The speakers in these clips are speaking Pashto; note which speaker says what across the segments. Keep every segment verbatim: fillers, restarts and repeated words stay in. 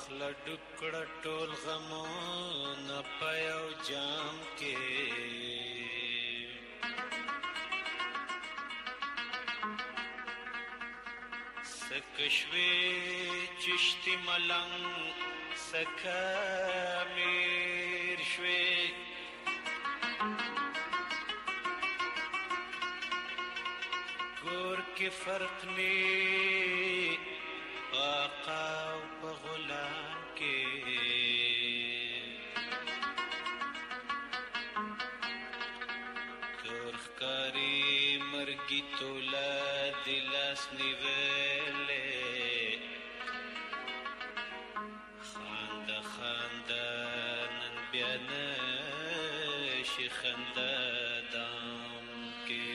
Speaker 1: خوله ډوب کړه ټول غمونه په یو جام کې سکه شوې چشتي ملنګ سکه میر شوې ګور کې فرق نی آقا و پا غلام کے کورخکاری مرگی تولا دلاس نیویلے خانده خانده نن بیانش خانده دام کے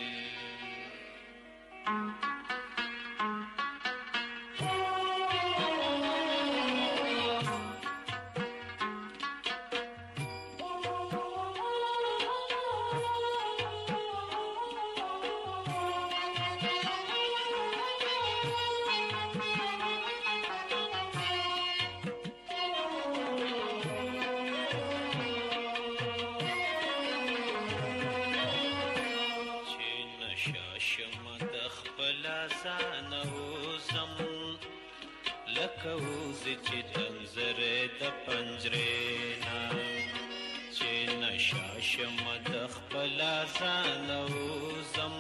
Speaker 1: لکوزی چی تنظر دا پنجرینا چی نشاشم دخ پلا زانوزم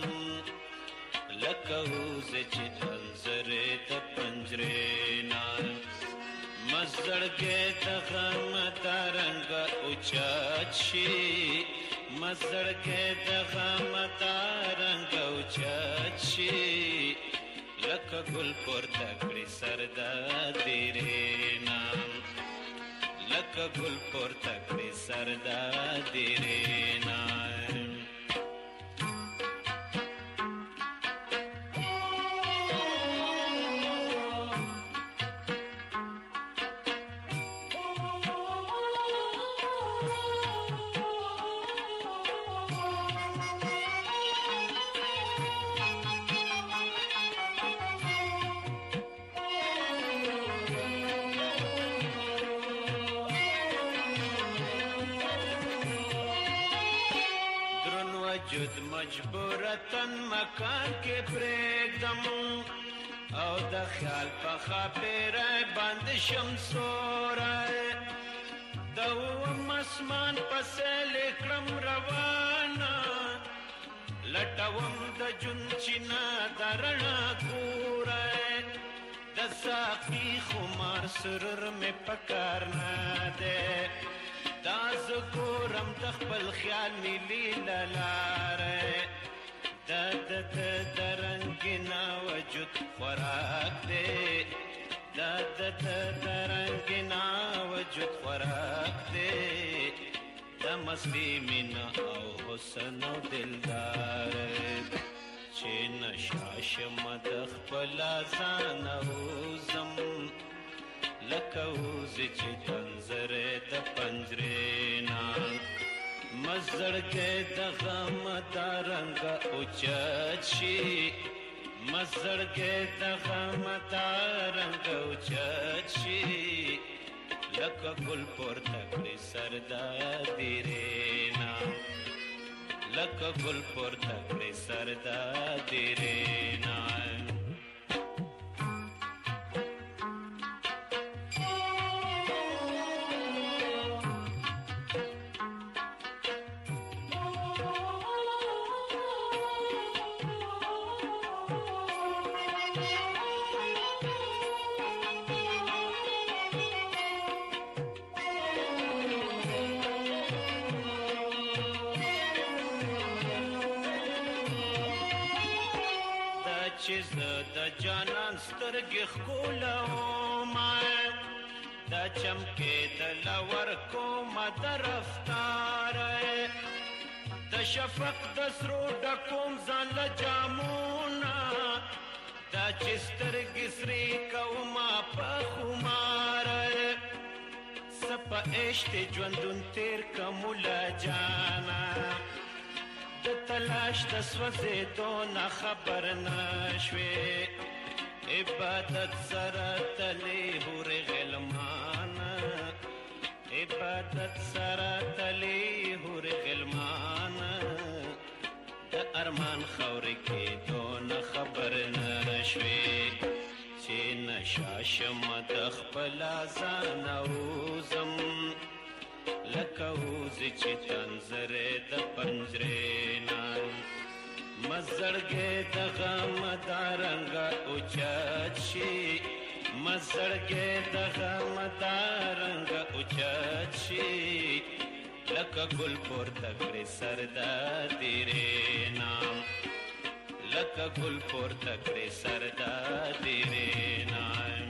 Speaker 1: لکوزی چی تنظر دا پنجرینا مزرگی دا غم دارنگ اچات شی مزرگی دا غم دارنگ اچات شی لکه گل پورته کړي سر د دیرینا لکه گل پورته کړي سر د دیرینا وجود مجبورتن مکان کې پرېږدم او د خیال په خاپیره باندې شمسوری د اووم اسمان پسې لیکړم روانه لټوم د جون چینه د رڼا کوری د ساقي خمار سرور مې په کار نه دی دا زګورم د خپل خیال نیلی للاره دا د د رنګینا وجود خوراک دی دا د د رنګینا وجود خوراک دی د مستی مینا او حسن او دلدار چې نشاشم د خپل ځان اوزم لکه اوزی چې تنظر د پنجرینا مزړګی د غم دارنګ اوچت شي مزړګی د غم دارنګ اوچت شي لکه ګل پورته کړي سر د دیرینا لکه ګل پورته کړي سر د دیرینا چې زه د جانان سترګې ښکلومه دا چمکېدله ورکومه د رفتاره د شفق د سرو ډکوم ځان له جامونه دا چې سترګې سرې کومه په خماره څه په عشق دې ژوندون تېر کمو له جانه د تلاش د سوځېدو نه خبر نه شوې عبادت سره تلې هورې غلمان سعادت سره تلی هور غلمان د ارمان خورې کې دون خبر نشوي چې نشا شم د خپل ځان اوزم لکه اوزې چې تنظرې د پنجرې نه مزړګې د غم دا رنګه اوچت شي مزړګې د غم دا رنګه اوچت شي لکه ګل پورته کړې سر د دیرې نام لکه ګل پورته کړې سر د دیرې نام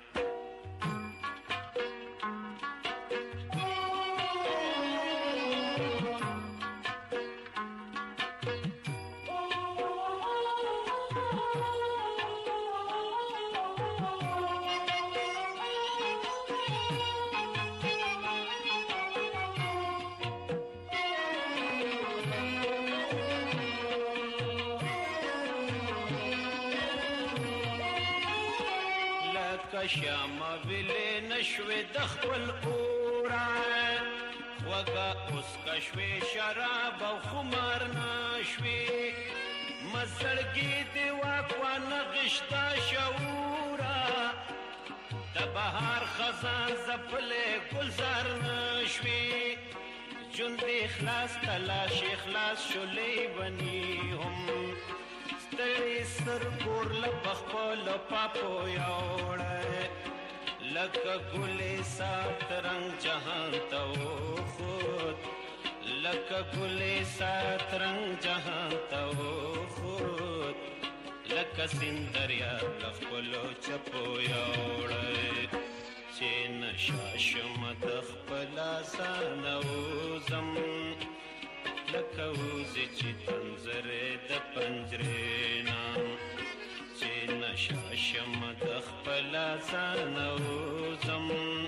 Speaker 1: شام ویلې نشوې د خپل اورا خوږه اوس کشوې شراب او خمار نشوې مزړګي دی واکوا نغشتا شعورا د بهار خزان زپلې ګلزار نشوې جون دی خلاص تلاش خلاص شولې بني هم ستړي سر ګور لپخ په پاپو یوړ لکه ګلې سات رنگ جهان ته خود لکه ګلې سات رنگ جهان ته خود لکه سندریا لخپلو چپو یوړ چې نشا شم د خپل ځان اوزم لکه اوزې چې تنظرې د پنجرې نه چې نشا شم د خپل ځان اوزم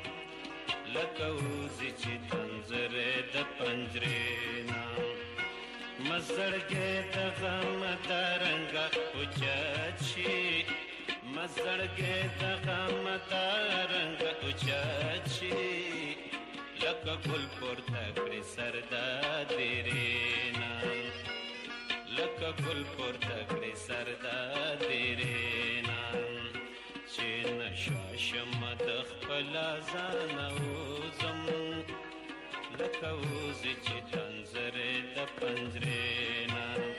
Speaker 1: لکه اوزې چې تنظرې د پنجرې نه مزړګې د غم دا رنګه اوچت شي مزړګې د غم دا رنګه اوچت شي لکه ګل پورته کړې سر د دیرې نه لکه ګل پورته کړې سر د دیرې نه چې نشا شم د خپل ځان اوزم لکه اوزې چې تنظرې د پنجرې نه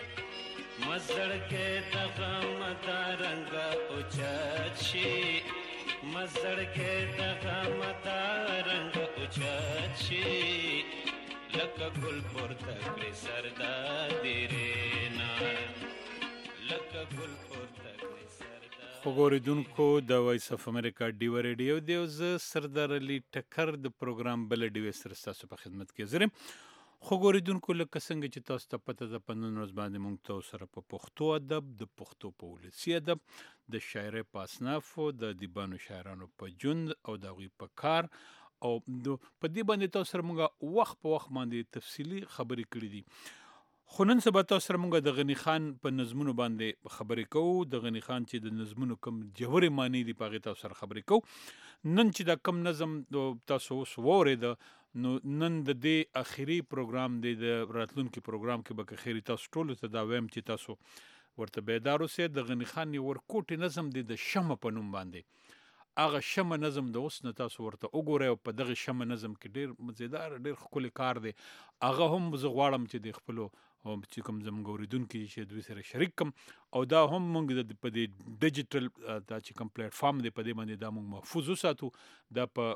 Speaker 1: مزړګې د غم دا رنګه اوچت شي مزړګې د غم دا رنګه اوچت شي لکه ګل پورته کړې سر د دیرې نه لکه ګل پورته کړې سر د
Speaker 2: خو ګورېدونکو د وایس اف امریکا ډیو ریډیو دی او زه سردار علي ټکر د پروګرام بله ډیوې سره ستاسو په خدمت کې حاضر یم. خو ګورېدونکو لکه څنګه چې تاسو ته پته ده په نن ورځ باندې موږ تاسو سره په پښتو ادب د پښتو په ولسي ادب د شاعرۍ په اصنافو د ادیبانو شاعرانو په ژوند او د هغوی په کار او په دې باندې تاسو سره موږ وخت په وخت باندې تفصیلي خبرې کړې دي. خو نن سبا تاسو سره موږ د غني خان په نظمونو باندې خبرې کوو. د غني خان چې د نظمونو کوم ژورې معنی دي په هغې تاسو سره خبرې کوو. نن چې دا کوم نظم تاسو اوس واورېده نو نن د دې اخري پروګرام دی د راتلونکي پروګرام کې به که خیري تاسو ټولو ته دا وایم چې تاسو ورته بیدار اوسئ. د غني خان یو ورکوټي نظم دی د شمع په نوم باندې. هغه شمع نظم د اوس نه تاسو ورته وګورئ او په دغه شمع نظم کې ډېر مزیدار ډېر ښکلی کار دی. هغه هم زه غواړم چې د خپلو چې کوم زموږ اورېدونکي چې دوی سره شریک کړم او دا هم موږ په دې ډیجیټل دا چې کوم پلیټفارم دی په دې باندې دا موږ محفوظ وساتو. دا په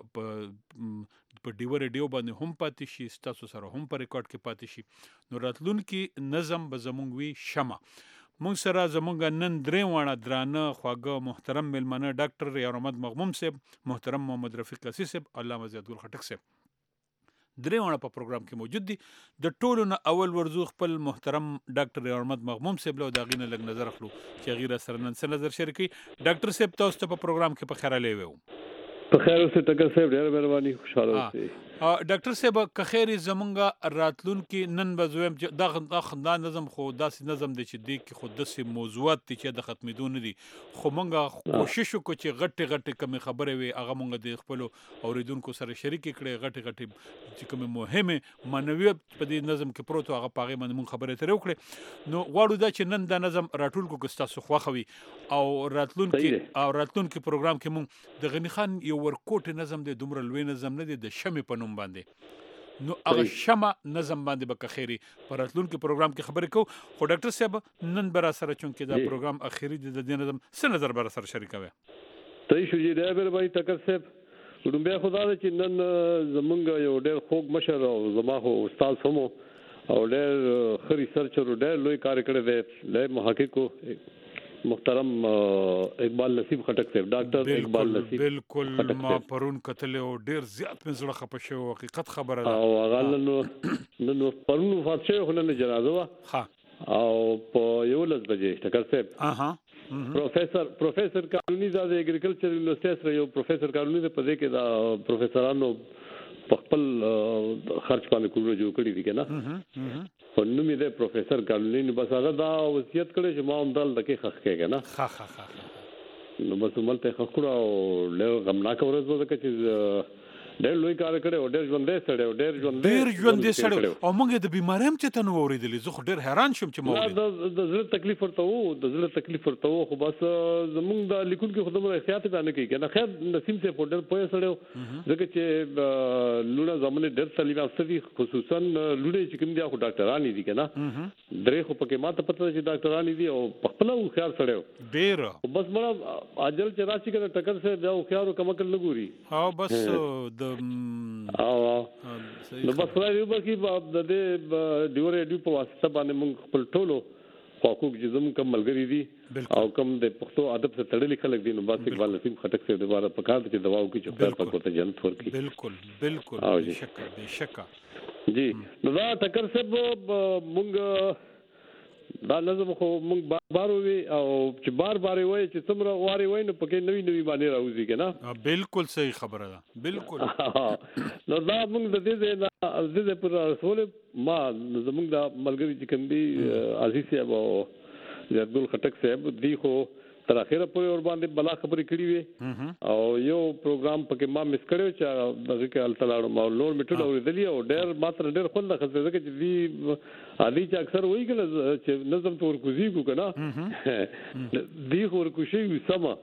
Speaker 2: په ډیو ریډیو باندې هم پاتې شي ستاسو سره هم په ریکارډ کې پاتې شي. نو راتلونکي نظم به زموږ وي شمع. موږ سره زموږ نن درې واړه درانه خواږه محترم میلمانه ډاکټر ریار احمد مغموم صاحب، محترم محمد رفیق اسی صاحب، علامه زیاد ګل خټک صاحب درې واړه په پروګرام کې موجود دي. د ټولو نه اول ورځو خپل محترم ډاکټر ریار احمد مغموم صاحب له د هغې نه لږ نظر اخلو چې هغې را سره نن څه نظر شریکوي. ډاکټر صاحب تاسو ته په پروګرام کې په خیر راغلی ویم.
Speaker 3: په خیر اوسئ ټکر صاحب، ډېره مهرباني، خوشحاله اوسئ.
Speaker 2: ډاکټر صاحب که خیر زمونږ راتلونکي نن به زویم چې دغه دا نظم خو داسې نظم دی چې دی کې خو داسې موضوعات دي چې د ختمېدو نه دي خو مونږ کوشش وکړو چې غټې غټې کمې خبرې وي هغه مونږ د خپلو اوریدونکو سره شریکې کړې غټې غټې چې کومې مهمې معنویت په دې نظم کې پروت و هغه په هغې باندې مونږ خبرې ترې وکړې نو غواړو دا چې نن دا نظم راټول کړو که ستاسو خوښه وي او راتلونکي او راتلونکي پروګرام کې مونږ د غني خان یو ورکوټ نظم دی دومره لوی نظم نه دی د شمې په نوم باندې نو هغه شمه نظم باندې به کخيري پر راتلونکي پروګرام کې خبرې کوو خو ډاکټر صاحب نن بر سره چون کې دا پروګرام اخیری د دې نظم څه نظر بر سره شریکوي
Speaker 3: ته شو جی ډایبر بای ټکر صاحب ډومبه خدا چې نن زمونږ یو ډېر خوږ مشر او زما خو استاد سمو او ډېر خري سرچر ډېر لوی کار کړی دی له محقق محترم اقبال نصیب خټک صاحب ډاکټر اقبال نصیب
Speaker 2: بالکل ما پرون کتل او ډیر زیات مې زړه خپه شو حقیقت خبره ده
Speaker 3: او هغه نو نو پرون وفات شو خو نن جنازه وا
Speaker 2: ها
Speaker 3: او په یو لس بجې ټکر صاحب
Speaker 2: اها
Speaker 3: پروفیسور پروفیسور قانوني د اګریکلچر یونیورسيټي سره یو پروفیسور قانوني په دې کې دا پروفیسورانو په خپل خرچ باندې کولو جوړ کړی دي کنه په نوم یې د پروفیسور قانوني بس هغه دا وصیت کړی چې ما هم دل دکې خخ کېږي نه
Speaker 2: ها ها ها
Speaker 3: نو بس ملته خخړه او له غمناک ورځ وځه چې ډېر لوی کار کړی او ډېر ژوندې سړی او ډېر ژوندې
Speaker 2: ډېر ژوندې سړی او موږ د بیماریم چې ته نو اورېدلې زه خو ډېر حیران شوم چې ما
Speaker 3: د زړه تکلیف ورته وو د زړه تکلیف ورته وو خو بس زمونږ د لیکون کې خدمت احتیاط نه کوي کنه خیر نسیم سے ډېر پوهه سړی ځکه چې لونه زمونه ډېر تعلیم یافته خصوصا لونه چې کوم دي خو ډاکټران دي کنه درې خو پکې ماته پته چې ډاکټران دي او په خپل خیال سړی
Speaker 2: ډېر
Speaker 3: بس مړه اجل چې راشي کنه ټکر سے بیا خو کم کل لګوري
Speaker 2: ها بس د
Speaker 3: او نو بس خدای دې وکړي د دې ډیور ایډیو په واسطه باندې موږ خپل ټولو حقوق جزم کم ملګری دي او کم د پښتو ادب سره تړلي خلک دي نو بس اقبال نصیب خټک سے دوباره پکار دي چې دواو کې چې خپل پکو ته جنت ورکړي
Speaker 2: بالکل بالکل بشک بشک
Speaker 3: جی نو دا ټکر صاحب موږ دا لازم خو موږ بار وي او چې بار بار وي چې څومره واري وي نو پکې نوې نوې باندې راوځي کنه
Speaker 2: بالکل صحیح خبره ده بالکل
Speaker 3: نو دا موږ د دې د دې پر رسول ما زموږ د ملګری چې کوم دی عزیز صاحب او عبدل خټک صاحب دی خو تر اخره پورې ور باندې بلا خبرې کړې وي او یو پروګرام پکې ما مس کړو چې دغه کې التلاړو ما نور میټل اورېدلی او ډېر ماتره ډېر خپل د خزه کې چې دی عادي چې اکثر وایي کنه چې نظم تور کوزي کو کنه دی خور کوشي وسما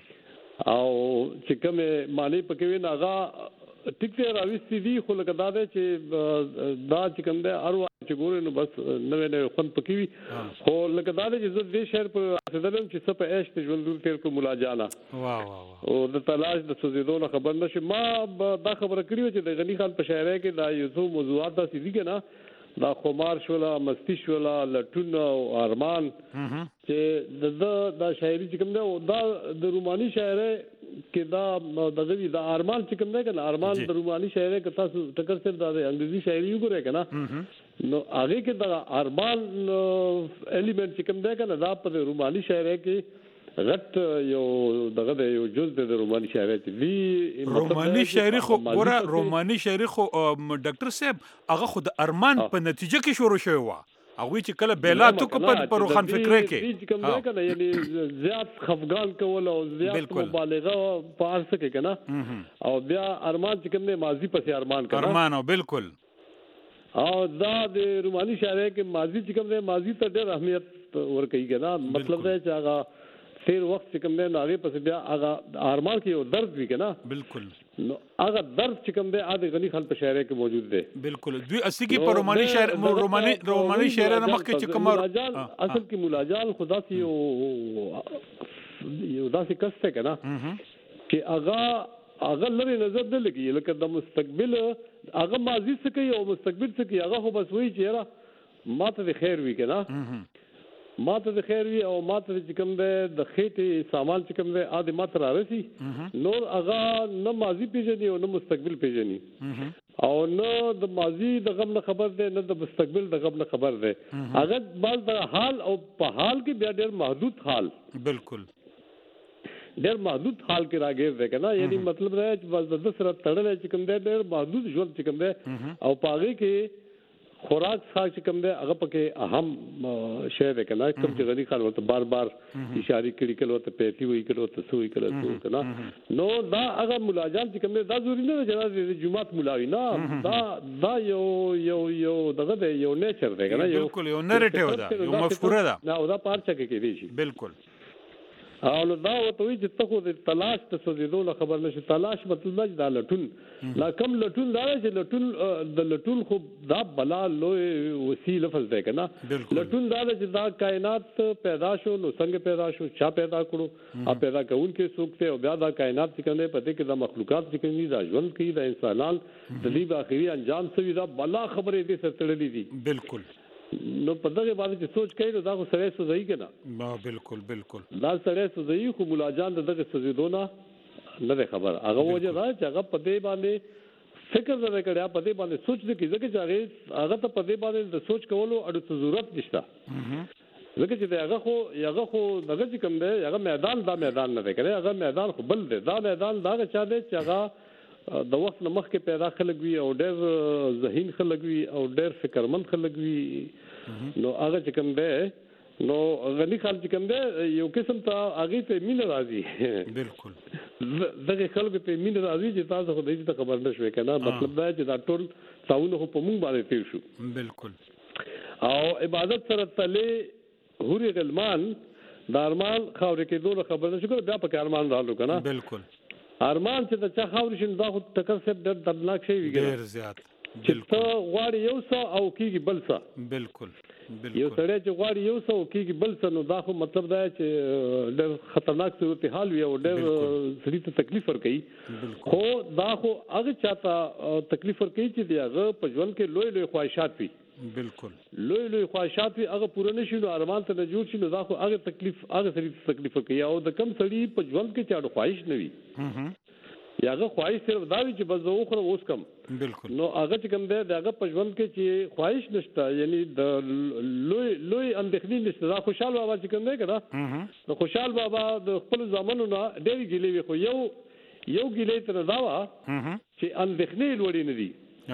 Speaker 3: او چې کومه مالی پکې وي ناغه ټیک ته راوستي دي خو لکه دا ده چې دا چې کوم ده اروا چې ګورې نو بس نوې نوې خون پکې وي خو لکه دا ده چې زه دې شهر پر رسیدلم چې څه په عشق ژوند تیر کو مولا جانا
Speaker 2: واه واه
Speaker 3: او د تلاش د سوزیدو نه خبر نشي ما دا خبره کړې چې د غنی خان په شاعرۍ کې دا یو څو موضوعات داسې دي کنه دا خمار شولا مستی شولا لټون او ارمان چې د دا شاعري چې کوم ده دا د روماني شاعرۍ کې دا دغه دا ارمان چې کوم دی کنه ارمان د روماني شاعرۍ کې تاسو ټکر سره د انګریزي شاعري وګورئ کنه نو هغه کې دا ارمان الیمنٹ چې کوم دی کنه دا په روماني شاعرۍ کې غټ یو دغه یو جز د روماني شاعرۍ دی
Speaker 2: روماني شاعري خو ګوره روماني شاعري خو ډاکټر صاحب هغه خو د ارمان په نتیجه کې شروع شوی و هغه چې کله بیلا تو کو په روخان فکر کې
Speaker 3: کوم دی کنه یعنی زیات خفقان کول او زیات مبالغه په ارسه کې کنه او بیا ارمان چې کوم دی ماضی پسې ارمان کنه
Speaker 2: ارمان او بالکل
Speaker 3: او دا د روماني شاعرۍ کې ماضی چې کوم دی ماضی ته ډېر اهمیت ورکوي کنه مطلب دی چې هغه تیر وخت چې کوم دی هغه پس بیا هغه ارمان کې یو درد وی کنه
Speaker 2: بالکل
Speaker 3: نو هغه درد چې کوم دی اده غنی خل په شاعرۍ کې موجود دی
Speaker 2: بالکل دوی اصلي کې په روماني شاعر روماني روماني شاعر نه مخکې چې کوم
Speaker 3: اصل کې مولاجان خدا سي یو یو داسې کس ته کنه چې هغه هغه لري نظر نه لګي لکه د مستقبل هغه ماضي څه کوي او مستقبل څه کوي هغه خو بس وایي چې را ماته د خیر وی کنه ماته د خیر وی او ماته چې کوم دی د خېټې سامان چې کوم دی اده ماته راوسی نور هغه نه ماضي پیژني او نه مستقبل پیژني او نه د ماضي د غم نه خبر دی نه د مستقبل د غم نه خبر دی هغه بعض د حال او په حال کې بیا ډېر محدود حال
Speaker 2: بالکل
Speaker 3: ډېر محدود حال کې راګیر دی کنه یعنی مطلب دا چې بس د سره تړل چې کوم دی ډېر محدود ژوند چې کوم دی او پاغه کې خوراک څخه چې کوم دی هغه پکې اهم شی دی کنه کوم چې غني خان ورته بار بار اشاره کړي کړي ورته پیټي وي کړي ورته سوي کړي کنه نو دا هغه ملاجان چې کوم دی دا ضروري نه دی چې د جمعات ملاوي نه دا دا یو یو یو دغه دی یو نیچر دی کنه یو
Speaker 2: بالکل یو نریټیو ده یو مفکوره ده
Speaker 3: نه دا پارچه کې کېږي شي
Speaker 2: بالکل
Speaker 3: او دا وته وی چې ته خو د تلاش ته سوزیدو له خبر نشي تلاش مطلب دا لټون لا کم لټون دا چې لټون د لټون خو دا بلا لوی وسیله لفظ دی کنه لټون دا چې دا کائنات پیدا شو نو څنګه پیدا شو چا پیدا کړو ا پیدا کون کې سوکته او بیا دا کائنات چې کنه پته کې دا مخلوقات چې کني دا ژوند کوي دا انسانان د دې اخري انجام سوي دا بلا خبره دې سره تړلې دي
Speaker 2: بالکل
Speaker 3: نو په دغه باندې چې سوچ کوي نو دا خو سره سوځي کنه
Speaker 2: ما بالکل بالکل
Speaker 3: دا سره سوځي خو ملاجان دغه سوځیدونه نه خبر هغه وجه دا چې هغه په دې باندې فکر نه کړیا په دې باندې سوچ دې کیږي چې هغه هغه ته په دې باندې د سوچ کولو اړه ضرورت نشته ځکه چې هغه خو هغه خو دغه چې کوم دی هغه میدان دا میدان نه دی کړی هغه میدان خو بل دی دا میدان دا چا دی چې هغه د وخت نه مخکې پیدا خلک وي او ډېر ذهین خلک وي او ډېر فکرمند خلک وي نو هغه چې کوم دی نو غني خان چې کوم دی یو قسم ته هغه ته مين راځي بالکل دغه خلکو ته مين راځي چې تاسو خو دې ته خبر نشوي کنه مطلب دا چې دا ټول تاونه په مونږ باندې تیر شو بالکل او عبادت سره تلې هوري غلمان د ارمان خاورې کې دوه خبر نشو کړ بیا په ارمان رالو کنه بالکل ارمان چې د چا خاورې شین دا خو ټکر سپ ډېر دردناک شي ویګره ډېر زیات چې ته غواړي یو څه او کیږي بل څه بالکل بالکل یو سړی چې غواړي یو څه او کیږي بل څه نو دا خو مطلب دا چې ډېر خطرناک صورتحال وي او ډېر سړي ته تکلیف ورکوي خو دا خو هغه چاته تکلیف ورکوي چې دی هغه په ژوند کې لوی لوی خواهشات وي بالکل لوی لوی خواهشات وي هغه پوره نشي نو ارمان ته نه جوړ شي نو دا خو هغه تکلیف هغه سړي تکلیف ورکوي او د کم سړي په ژوند کې چاړو خواهش نه وي یا هغه خواهش صرف دا وي چې بس زه وخورم اوس کم بالکل نو هغه چې کوم دی د هغه په ژوند کې چې خواهش نشته یعنی د لوی لوی اندېښنې نشته دا خوشحال بابا چې کوم دی کنه نو خوشحال بابا د خپل زامنو نه ډېرې ګیلې وي خو یو یو ګیلې تر دا وه چې اندېښنې لوړې نه دي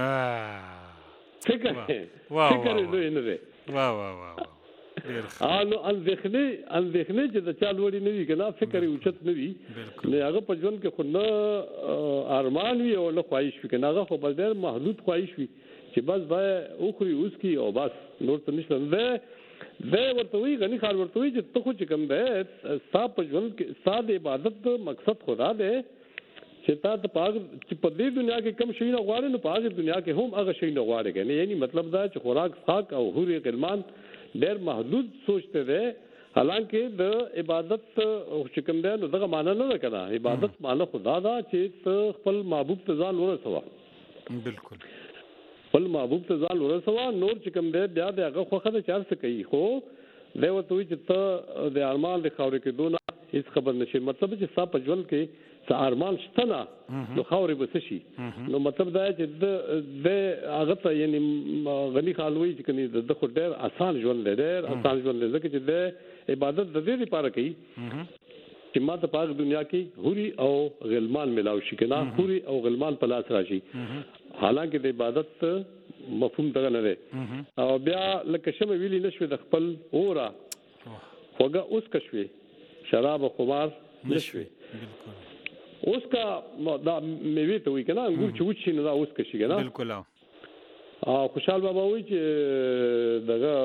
Speaker 3: فکر فکر لوی نه دی واه واه واه انو اندېښنې اندېښنې چې د چا لوړې نه وي کنه فکر یې اوچت نه وي نو هغه په ژوند کې خو نه ارمان وي او نه خواهش وي کنه هغه خو بل ډېر محدود خواهش وي چې بس دا اوخري اوس کی او بس نور څه نشته ده دا ورته وی غني خان ورته وی چې ته خو چې کوم ده ستا په ژوند کې ستا د عبادت مقصد خدا ده چې تا ته پاک چې په دې دنیا کې کم شي نه غواړي نو په هغه دنیا کې هم هغه شي نه غواړي کنه یعنی مطلب دا چې خوراک خاک او حوري غلمان ډېر محدود سوچته ده حالانکه د عبادت چې کوم دی نو دغه معنی نه ده کنه عبادت معنی خدا دا چې ته خپل محبوب ته ځان ورسوه بالکل خپل محبوب ته ځان ورسوه نور چې کوم دی بیا د هغه خوخه د چار څه کوي خو دی ورته وایي چې ته د ارمان د خاورې کې دونه هیڅ خبر نشي مطلب چې ستا په ژوند کې څه ارمان شته نه نو خاورې به څه شي نو مطلب دا چې د د هغه ته یعنی غني خان وایي چې کني د خو ډېر آسان ژوند دی ډېر آسان ژوند دی ځکه چې د عبادت د دې لپاره کوي چې ما ته پاک دنیا کې حوري او غلمان ملاو شي کنه حوري او غلمان په لاس راشي حالانکه د عبادت مفهوم دغه نه دی او بیا لکه شمه ویلي نشوي د خپل اورا خوګه اوس کښوي شراب او خمار نشوي اوس کا دا میوه ته وی کنه انګور چې وچی نه دا اوس کښي کنه بالکل او خوشحال بابا وی چې دغه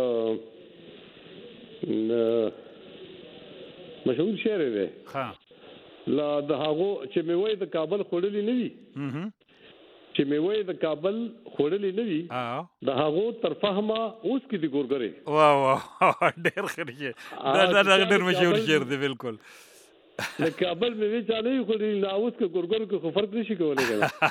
Speaker 3: مشهور شعر دی ها لا د هغه چې میوه د کابل خورلې نه وي چې میوه د کابل خورلې نه وي د هغه تر فهمه اوس کې دی ګورګره واه واه ډېر خرشه دا دا ډېر مشهور شعر دی بالکل د کابل مې وی چالي خو دې ناوس کې ګورګر کې خو فرق نشي کولای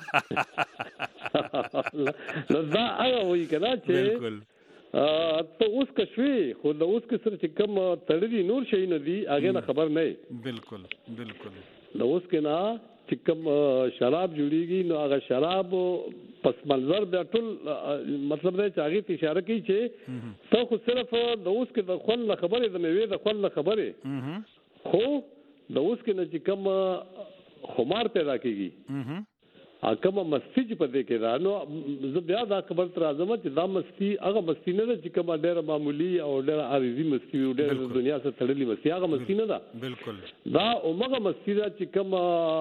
Speaker 3: نو دا هغه وایي کنه چې بالکل ته اوس کښوي خو د اوس کې سره چې کوم تړلي نور شي نه دي هغه نه خبر نه بالکل بالکل د اوس کې نه چې کوم شراب جوړیږي نو هغه شراب پس منظر بیا ټول مطلب دا چې هغه ته اشاره کوي چې ته خو صرف د اوس کې د خپل خبرې د میوه د خپل خبرې خو د اوس کې نه چې کوم خمار پیدا کیږي ا کومه مستی چې په دې کې دا نو زه بیا دا خبر تر اعظم چې دا مستی هغه مستی نه ده چې کومه ډېره معمولی او ډېره عارضی مستی او ډېره دنیا سره تړلې مستی هغه مستی نه ده
Speaker 2: بالکل
Speaker 3: دا اومغه مستی ده چې کومه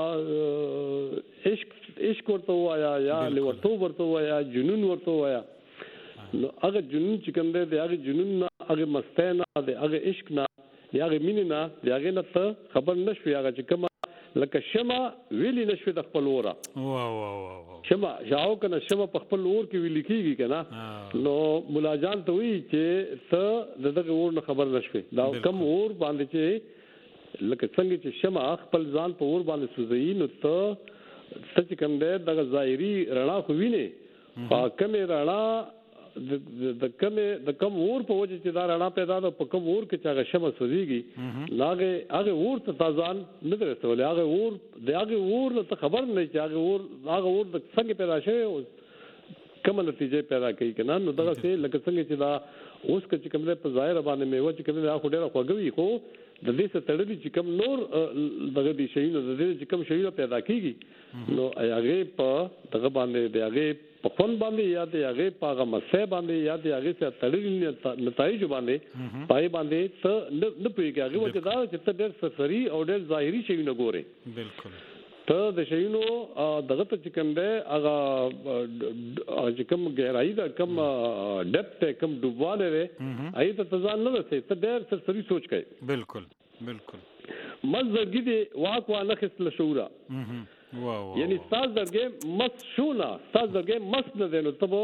Speaker 3: عشق عشق ورته وایا یا لورتو ورته وایا جنون ورته وایا نو هغه جنون چې کوم دی هغه جنون نه هغه مستی نه دی هغه عشق نه هغه مینه نه هغه نه ته خبر نشوي هغه چې کومه لکه شمع ویلی نشوي د خپل اوره
Speaker 2: وا وا وا
Speaker 3: شمع شاو کنه شمع په خپل اور کې ویل کیږي کنه نو مولا جان ته وی چې ته دغه اور نه خبر نشوي دا کم اور باندې چې لکه څنګه چې شمع خپل ځان په اور باندې سوزي نو ته څه کوم دی دغه ظاهري رڼا خو ویني په کومه رڼا د کمه د کم اور په وجه چې دا رڼا پیدا ده په کم اور کې چې هغه شمع سوزيږي لاغه هغه اور ته تازان نه درسول هغه اور د هغه اور ته خبر نه چې هغه اور هغه اور د څنګه پیدا شوی کوم نتیجه پیدا کوي کنه نو دغه څه لکه څنګه چې دا اوس کې کوم په ظاهر باندې میوه چې کوم دا خو ډیره خوږوي خو د دې څخه تړلې چې کوم نور دغه دي شي نو د دې چې کوم شي پیدا کیږي نو هغه په دغه باندې د هغه په خون باندې یا د هغه په هغه مسه باندې یا د هغه څخه تړلې نتایج باندې پای باندې ته نه پوهیږي هغه وجه دا چې ته ډېر سفري او ډېر ظاهري شي نه ګوري
Speaker 2: بالکل
Speaker 3: ته د شینو دغه ته چې کوم دی هغه چې کوم ګهرای دا کوم ډیپت کوم ډوبواله دی اې ته ځان نه رسې ته ډېر سفري سوچ کوي
Speaker 2: بالکل بالکل
Speaker 3: مزګی دی واک وا نه خسل شورا
Speaker 2: واو
Speaker 3: یعنی تاسو درګه مس شونا تاسو درګه مس نه دینو ته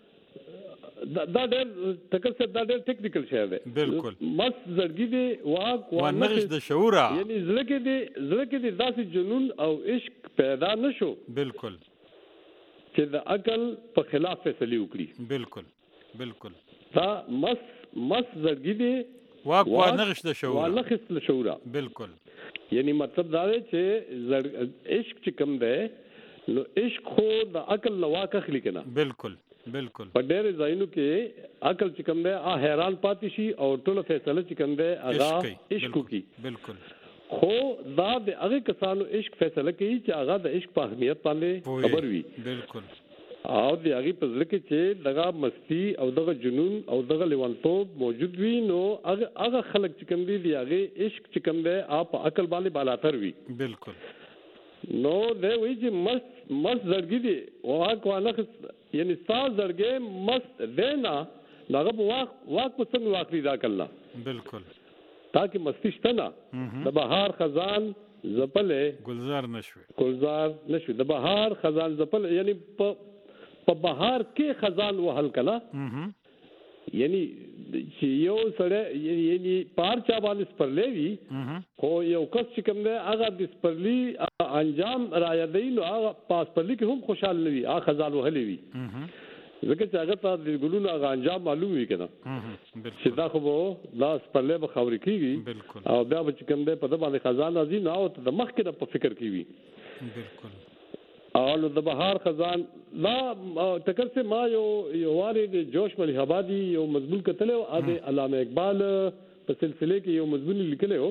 Speaker 3: دا ډېر تکل څه دا ډېر ټیکنیکل شی دی
Speaker 2: بالکل
Speaker 3: مس زړګي دی واک وا
Speaker 2: نه خسل د شورا
Speaker 3: یعنی زړګي دی زړګي دی داسې جنون او عشق پیدا نشو
Speaker 2: بالکل
Speaker 3: چې د عقل په خلاف فیصله وکړي
Speaker 2: بالکل بالکل
Speaker 3: دا مس مس زړګي دی
Speaker 2: واک وا نه خسل شورا
Speaker 3: وا نه خسل شورا
Speaker 2: بالکل
Speaker 3: یعنی مطلب دا دی چې عشق چې کوم دی نو عشق خو د عقل لواک اخلي کنه
Speaker 2: بالکل بالکل
Speaker 3: په ډېر ځایونو کې عقل چې کوم دی ا حیران پاتې شي او ټول فیصله چې کوم دی هغه عشق کوي
Speaker 2: بالکل
Speaker 3: خو دا د هغه کسانو عشق فیصله کوي چې هغه د عشق په اهمیت باندې خبر وي
Speaker 2: بالکل
Speaker 3: او د هغه په ځل کې چې دغه مستی او دغه جنون او دغه لیوانتوب موجود وي نو هغه هغه خلک چې کوم دي هغه عشق چې کوم دی اپ عقل باندې بالاتر وي
Speaker 2: بالکل
Speaker 3: نو دی وی چې مست مست زړګي دي واک وانه یعنی ساز زړګي مست دینا هغه واک واک په څنګه واقعي دا کړل
Speaker 2: بالکل
Speaker 3: تاکي مستی شته نه د بهار خزان زپلې
Speaker 2: گلزار نشوي
Speaker 3: گلزار نشوي د بهار خزان زپل یعنی په په بهار کې خزان وهل کله یعنی چې یو سره یعنی پار چا باندې سپرلې وي خو یو کس چې کوم دی هغه د سپرلی انجام را یادې نو هغه پاس پرلی کې هم خوشاله وي هغه خزان وهلې وي ځکه چې هغه ته د ګلونو هغه انجام معلوم وي کنه چې دا خو دا سپرلې به خوري کیږي او بیا به چې کوم دی په دې باندې خزان راځي نو او د مخ کې په فکر کې وي
Speaker 2: بالکل
Speaker 3: او د بهار خزان لا تکر سے ما یو یو واره د جوش ملي آبادی یو مضمون کتل او د علامه اقبال په سلسله کې یو مضمون لیکلی و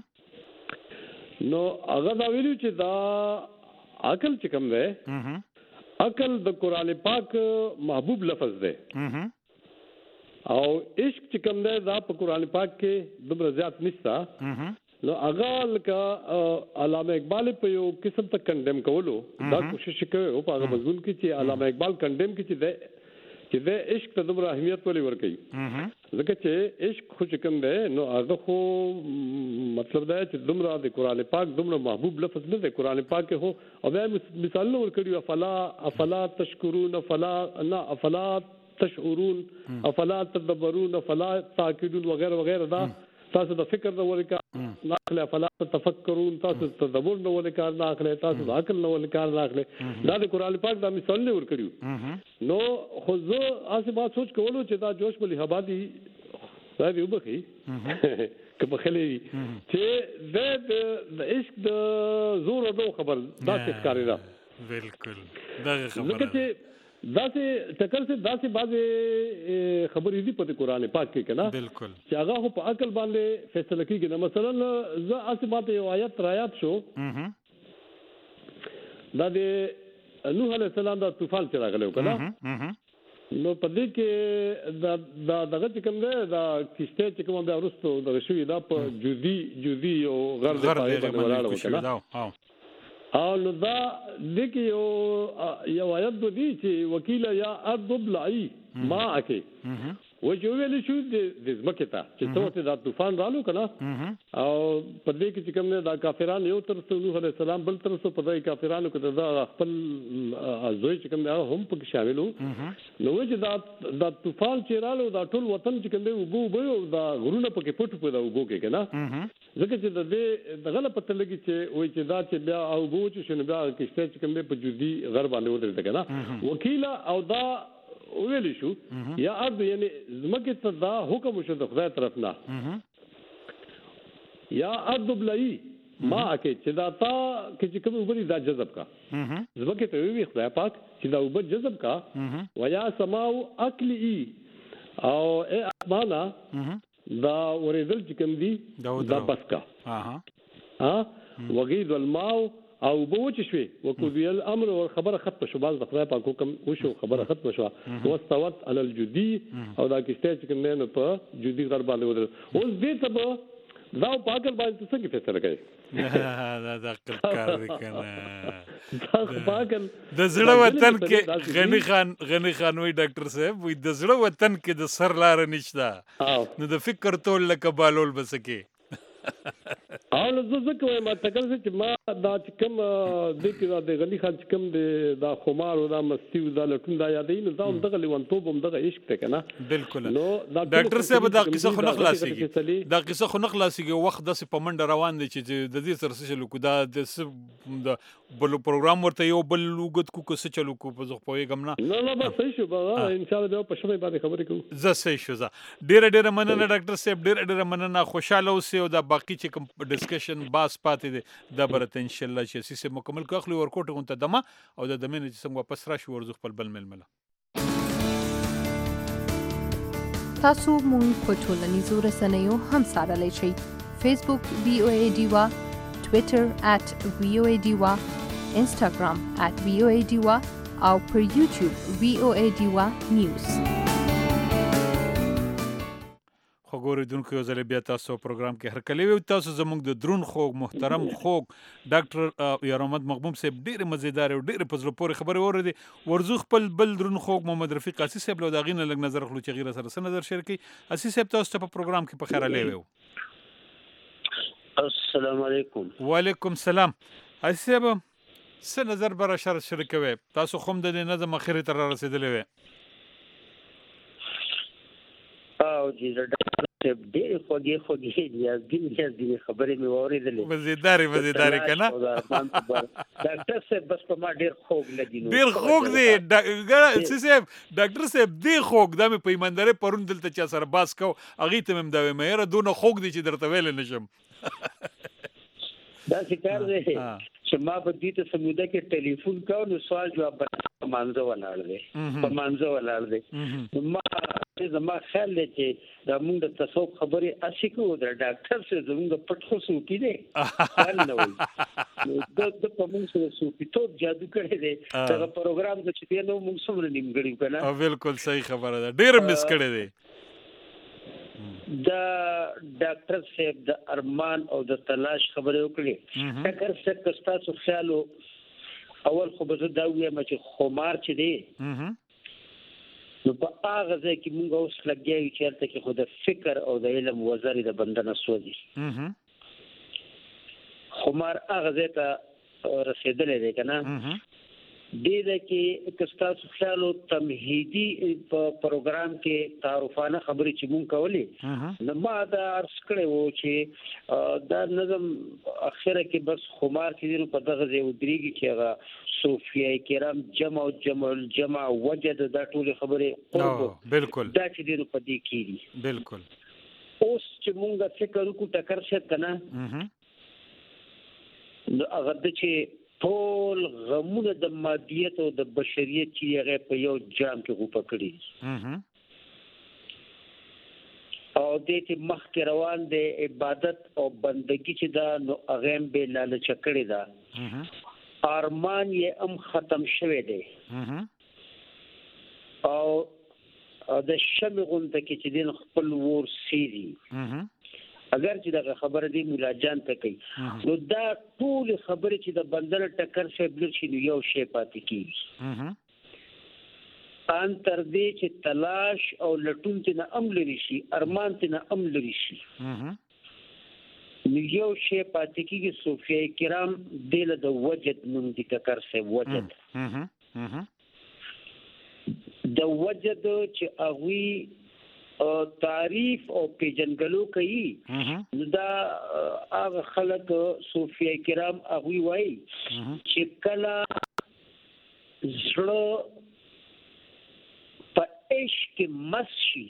Speaker 3: نو هغه دا ویلو چې دا عقل چې کوم دی عقل د قران پاک محبوب لفظ دی او عشق چې کوم دی دا په قران پاک کې دومره زیات نشته نو هغه لکه علامه اقبال په یو قسم ته کنډم کولو دا کوشش کوي او په هغه مضمون کې چې علامه اقبال کنډم کې چې د چې د عشق ته دومره اهمیت ولې ورکړي ځکه چې عشق خو چې کوم دی نو هغه خو مطلب دا چې دومره د قران پاک دومره محبوب لفظ نه دی قران پاک کې هو او بیا مثال نور کړی افلا افلا تشکرون افلا نا افلا تشعرون افلا تدبرون افلا تاکدون وغیرہ وغیرہ دا تاسو د فکر د ولکار ناخله فلا تفکرون تاسو تدبر د ولکار ناخله تاسو د عقل د ولکار ناخله دا د قران پاک د مثال نه ور کړیو نو خو زه اسه ما سوچ کولو چې دا جوش ملي آبادی راځي وبخي که په خلې چې د د عشق د زور او خبر دا څه ښکاري دا
Speaker 2: بالکل دا خبره
Speaker 3: داسې ټکر سے داسې بعضې خبرې دي په قرآن پاک کې کنه
Speaker 2: بالکل
Speaker 3: چې هغه خو په عقل باندې فیصله کیږي نو مثلا زه اسې ماته یو آیت رایات شو دا د نوح علیه السلام دا طوفان چې راغلی و کنه نو په دې کې دا دا دغه چې کوم دی دا کشته چې کوم بیا وروسته دغه شوي دا په جزئي جزئي یو غر د پای باندې ولاړ و کنه او نو دا د کې یو یو آیت دی چې وکیل یا ارض ابلعي ما اکه و چې ویل شو د ځمکې ته چې څو دا طوفان رالو کنه او په دې کې چې کوم نه دا کافرانو یو تر څو نوح علیه السلام بل تر څو په دې کافرانو کې دا خپل ازوی چې کوم نه هم پکې شامل وو نو چې دا دا طوفان چې رالو دا ټول وطن چې کوم دی وګو وګو دا غرونه پکې پټ په دا وګو کې کنه ځکه چې د دې د غلط پته لګي چې وای چې دا چې بیا او وګو چې شنو بیا کشته چې کوم دی په جدي غر باندې ودرېد کنه وکیل او دا ویلی شو یا ارض یعنی زمکه ته دا حکم شو د خدای طرف نه یا ارض بلای ما کې چې دا تا کې چې کوم وبري دا جذب کا زمکه ته وی خدای پاک چې دا وب جذب کا ویا سماو اکلی او ای اسمانا دا ورېدل چې کوم دی دا بس کا ها وغید الماء او بوچ شوي وقضي الامر والخبر ختم شو باز د خدای پاک حکم وشو خبره ختم شو واستوت على الجدي او دا کشته چې کوم نه په جدي غر باندې ودل اوس دې ته دا پاکل باندې څنګه فیصله کوي
Speaker 2: دا دا کار وکنه
Speaker 3: دا پاکل
Speaker 2: د زړه وطن کې غنی خان غنی خان وی ډاکټر صاحب وی د زړه وطن کې د سر لار نشته نو د فکر تول لکه بالول بسکه او نو زه ځکه وایم تکل چې ما دا چې کوم د کې د غنی خان چې کوم د دا خمار او دا مستی او دا لټون دا یادې نو دا هم دغه لیوانتوب هم دغه عشق ته کنه بالکل نو ډاکټر صاحب دا قصه خو نخلاصيږي دا قصه خو نخلاصيږي وخت د په منډه روان دي چې د دې سره څه لکو دا د بل پروګرام ورته یو بل لوګت کو څه چلو کو په ځخ پويګم نه
Speaker 3: نه نه بس صحیح شو بابا ان شاء الله په شوي باندې خبرې کوو
Speaker 2: زه صحیح شو زه ډېر ډېر مننه ډاکټر صاحب ډېر ډېر مننه خوشاله اوسئ او دا باقي چې کوم ډسکشن باس پاتې دي دا برته ان شاء الله چې سیسه مکمل کوخلي ورکوټ غونته دمه او د دمنه چې څنګه واپس راشي ورزخ خپل بل ململه
Speaker 4: تاسو مونږ په ټولنیزو رسنیو هم سره لشي فیسبوک وی او ای ډیوا ټوئیټر at وی او ای ډیوا انستګرام at وی او ای ډیوا او پر یوټیوب وی او ای ډیوا نیوز
Speaker 2: خو ګوریدونکو یو ځل بیا تاسو پروګرام کې هر کله وي تاسو زموږ د درون خوږ محترم خوږ ډاکټر یار احمد مغبوم صاحب ډېر مزیدار او ډېر په زړه پورې خبرې اوریدي ورزو خپل بل درون خوږ محمد رفیق اسیس صاحب له داغینه لګ نظر خلو چې غیر سره سره نظر شیر کی اسیس صاحب تاسو په پروګرام کې په خیر لې وو
Speaker 5: السلام علیکم
Speaker 2: وعلیکم السلام اسیس صاحب څه نظر بر شر شرکوي تاسو خوم د نظم اخیری تر رسیدلې وي
Speaker 5: او جی ډاکټر صاحب ډېر خوږې خوږې دي ځینې ځینې خبرې مې واورېدلې
Speaker 2: مزیدارې مزیدارې کنه
Speaker 5: ډاکټر صاحب بس په ما ډېر خوږ لګي نو
Speaker 2: ډېر خوږ دی ډاکټر صاحب ډاکټر صاحب دی خوږ دا مې په ایماندارۍ پرون دلته چا سره باس کو هغې ته مې دا وایم یاره دونه خوږ دی چې درته ویلی نه شم
Speaker 5: داسې کار دی چې ما په دې ته سموده کې ټلیفون کوو نو سوال جواب په مانځه ولاړ دی په مانځه ولاړ دی ما زما خیال دی چې دا موږ د تصوف خبرې اسی کوو د ډاکټر سره زموږ پټ خو سوپي دی خیال نه وایي د په موږ سره سوپیتوب جادو کړی دی دغه پروګرام د چې دی نو موږ څومره نیمګړي وو که نه
Speaker 2: بالکل صحیح خبره ده ډېر مس کړی دی
Speaker 5: د ډاکټر صاحب د ارمان او د تلاش خبرې وکړې ټکر صاحب که ستاسو خیال اول خو به زه دا ووایم چې خمار چې دی نو په هغه ځای کې مونږ اوس لګیا یو چې هلته کې خو د فکر او د علم وزر د بنده نه سوځي خمار هغه ځای ته رسېدلی دی که نه دې ده کې که ستاسو خیال و تمهیدي په پروګرام کې تعارفانه خبرې چې مونږ کولې نو ما دا عرض کړی و چې دا نظم اخره کې بس خمار چې دی نو په دغه ځای ودرېږي چې هغه صوفیه کرام جمع او جمع الجمع وجد دا ټولې خبرې
Speaker 2: بالکل
Speaker 5: دا چې دی نو په دې کېږي
Speaker 2: بالکل
Speaker 5: اوس چې مونږ فکر وکړو ټکر صاحب که نه نو هغه ده چې ټول غمونه د مادیت او د بشریت چې هغه په یو جام کې غوپه کړی او د دې مخکې روان د عبادت او بندګي چې دا نو هغه به لالچ کړی دا ارمان یې ام ختم شوه دی او د شمع غونډه کې چې دین خپل ور سيري اگر چې دا خبره دی مولا جان ته کوي نو دا ټول خبره چې د بندر ټکر شه بل شي یو شی پاتې کیږي ان تر دې چې تلاش او لټون ته نه عمل لري ارمان ته نه عمل لري نو یو شی پاتې کیږي صوفیای کرام دل د وجد نوم دي ټکر شه وجد د وجد چې اغوي تعریف او پیجنګلو کوي دا هغه خلک صوفیای کرام اغوي وایي چې کله زړه په عشق مسشي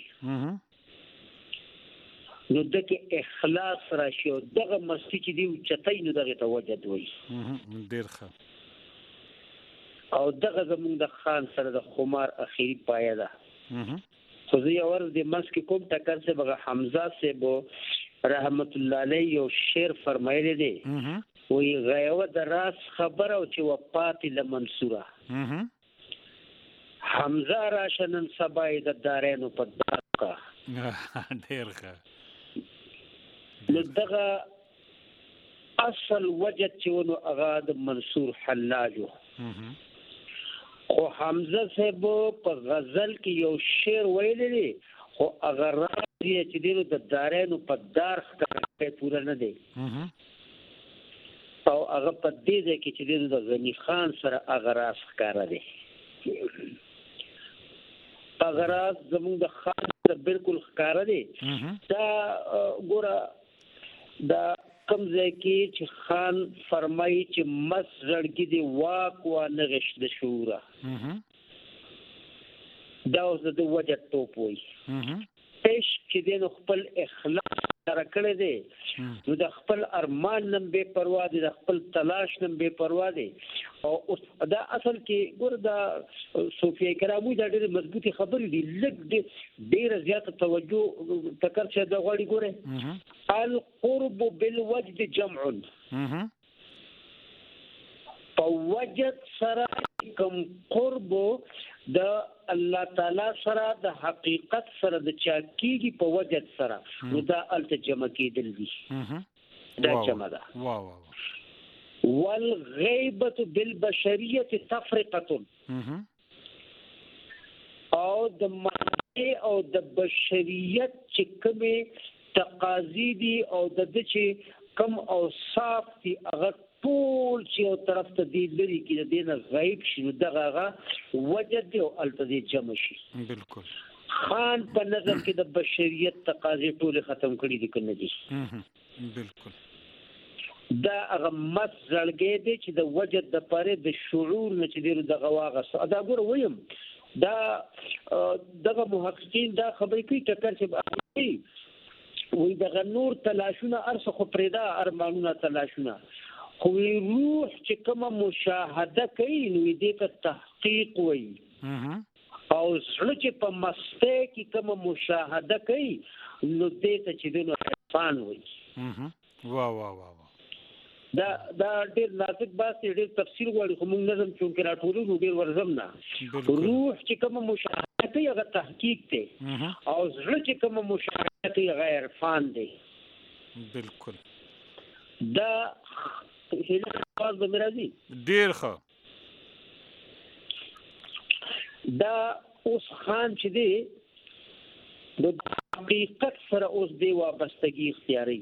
Speaker 5: نو دغه اخلاص راشي او دغه مستی چې دی چتای نو دغه ته وجد وایي
Speaker 2: ډیر ښه
Speaker 5: او دغه زمونږ د خان سره د خمار اخیری پایه ده خو زه یو ورځ د مسکی کوم ټکر سے بغه حمزه سے بو رحمت الله علیه یو شعر فرمایلی دی وی غیوه د راس خبر او چې وفات لمنصوره حمزه راشنن سبای د دارینو په دقه
Speaker 2: ډیر ښه
Speaker 5: نو دغه اصل وجد چې ونو اغا د منصور حلاجو خو حمزه صاحب په غزل کې یو شعر ویلی دی خو اگر راځي چې دینو د دارینو په دار ښکاره پوره نه دی او هغه په دې ځای کې چې دینو د غني خان سره هغه راز ښکاره دی هغه راز زمونږ د خان سره بالکل ښکاره دی دا ګوره دا کم ځای کې چې خان فرمایي چې مس زړګي دی واک وا نغش د شوره دا اوس د وجد توپ وي عشق چې دی نو خپل اخلاص سره کړی دی نو د خپل ارمان نم بے پروا دی د خپل تلاش نم بے پروا دی او دا اصل کې ګور دا صوفیای کرامو دا ډېر مضبوطی خبرې دي لږ ډېر زیات توجه تکر چې دا غوړي ګوره القرب بالوجد جمع فوجد سره کوم قرب د الله تعالی سره د حقیقت سره د چاکیږي په وجد سره نو دا التجمع کېدل دي دا جمع ده
Speaker 2: واو واو
Speaker 5: والغیبه بالبشریه تفرقه او د معنی او د بشریت چې کومه تقاضی دي او د چې کم او صاف دي هغه ټول چې یو طرف ته دی لري کې د دینه غیب شي دغه هغه وجد دی او التدی جمع شي
Speaker 2: بالکل
Speaker 5: خان په نظر کې د بشریت تقاضې ټول ختم کړي دي کنه دي
Speaker 2: بالکل
Speaker 5: دا هغه مس زړګې دی چې د وجد د پاره د شعور نه چې دی دغه واغه دا ګور ویم دا دغه محققین دا خبرې کوي ټکر چې وي دغه نور تلاشونه ارسه خو پرېدا ارمانونه تلاشونه خو روح چې کومه مشاهده کوي نو دې ته تحقیق وایي او زړه چې په مسته کې کومه مشاهده کوي نو دې ته چې دنو عرفان وایي
Speaker 2: واه واه واه
Speaker 5: دا دا ډېر نازک باس ډېر تفسیر غواړي خو موږ نظم چونکې راټولو ډېر ورزم نه روح چې کومه مشاهده کوي هغه تحقیق دی او زړه چې کومه مشاهده کوي هغه عرفان دی
Speaker 2: بالکل
Speaker 5: دا هیله خاص به مرادي
Speaker 2: ډیر ښه
Speaker 5: دا اوس خان چې دی د حقیقت سره اوس دی وابستګي اختیاري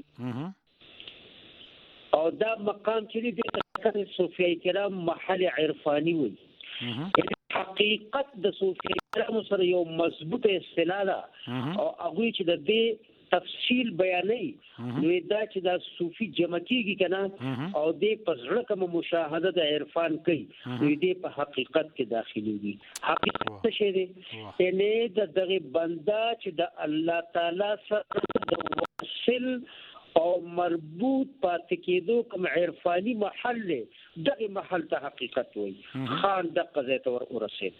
Speaker 5: او دا مقام چې دی د صوفیای کرام محل عرفانی وي حقیقت د صوفیای کرام سره یو مضبوطه اصطلاح ده او هغه چې د دې تفصیل بیانې نو دا چې دا صوفي جمع کیږي کنه او دې په زړه کوم مشاهده د عرفان کوي نو دې په حقیقت کې داخليږي حقیقت څه دی یعنی د دغه بندا چې د الله تعالی سره د وصل او مربوط پاتې کېدو کوم عرفاني محل دغه محل ته حقیقت وي. خان د قضیه ته ور ورسید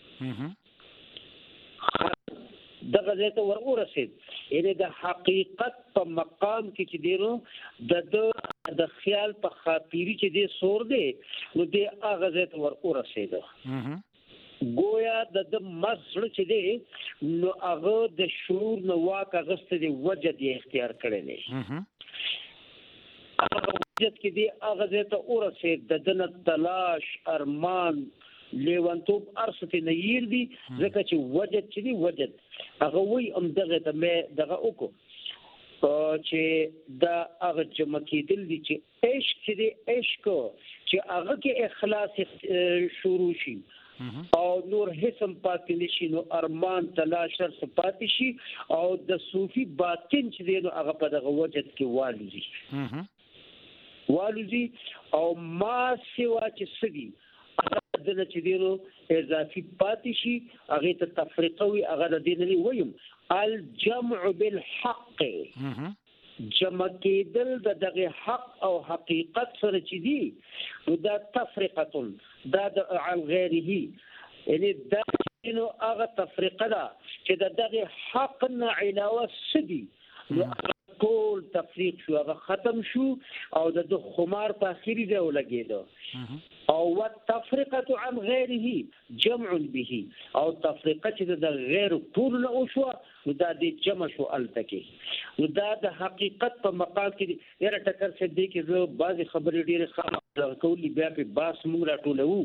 Speaker 5: دغه ځای ته ور ورسید یعنی د حقیقت په مقام کې چې دی نو د د خیال په خاطري چې دی سور دی نو دی هغه ځای ته ور ورسید. گویا د د مزړه چې دی نو هغه د شعور نو واک اغسته دی وجد یې اختیار کړی دی. هغه وجد کې دی هغه ځای ته ورسید د دنه تلاش ارمان لیوانتوب ارسته نه ییر دي ځکه چې وجد چې دی وجد هغه وی ام دغه ته مې دغه وکړو چې دا هغه جمع کېدل دي چې عشق چې دی عشق چې هغه کې اخلاص شروع شي او نور حسم پاتې نشي نو ارمان تلاش سر پاتې شي او د صوفي باطن چې دی نو هغه په دغه وجد کې والوزي والوزي او ما سوا چې سدي دنه چې دیرو اضافي پاتې شي هغه ته تفریقه وي هغه د دین لري ویم الجمع بالحق جمع کېدل د دغه حق او حقیقت سره چې دی نو دا تفریقه دا د عن غیره یعنی دا نو هغه تفریقه ده چې د دغه حق نه علاوه سدي نو ټول تفریق شو هغه ختم شو او د خمار په اخیری دی ولګیدو او والتفرقه عن غیره جمع به او تفریقه چې د غیر ټول نه وشو نو دا د جمع شو التکی نو دا د حقیقت په مقام کې یره ټکر څه دی کې زه بعضی خبرې ډېرې خامه کولی بیا په باس موږ راټولو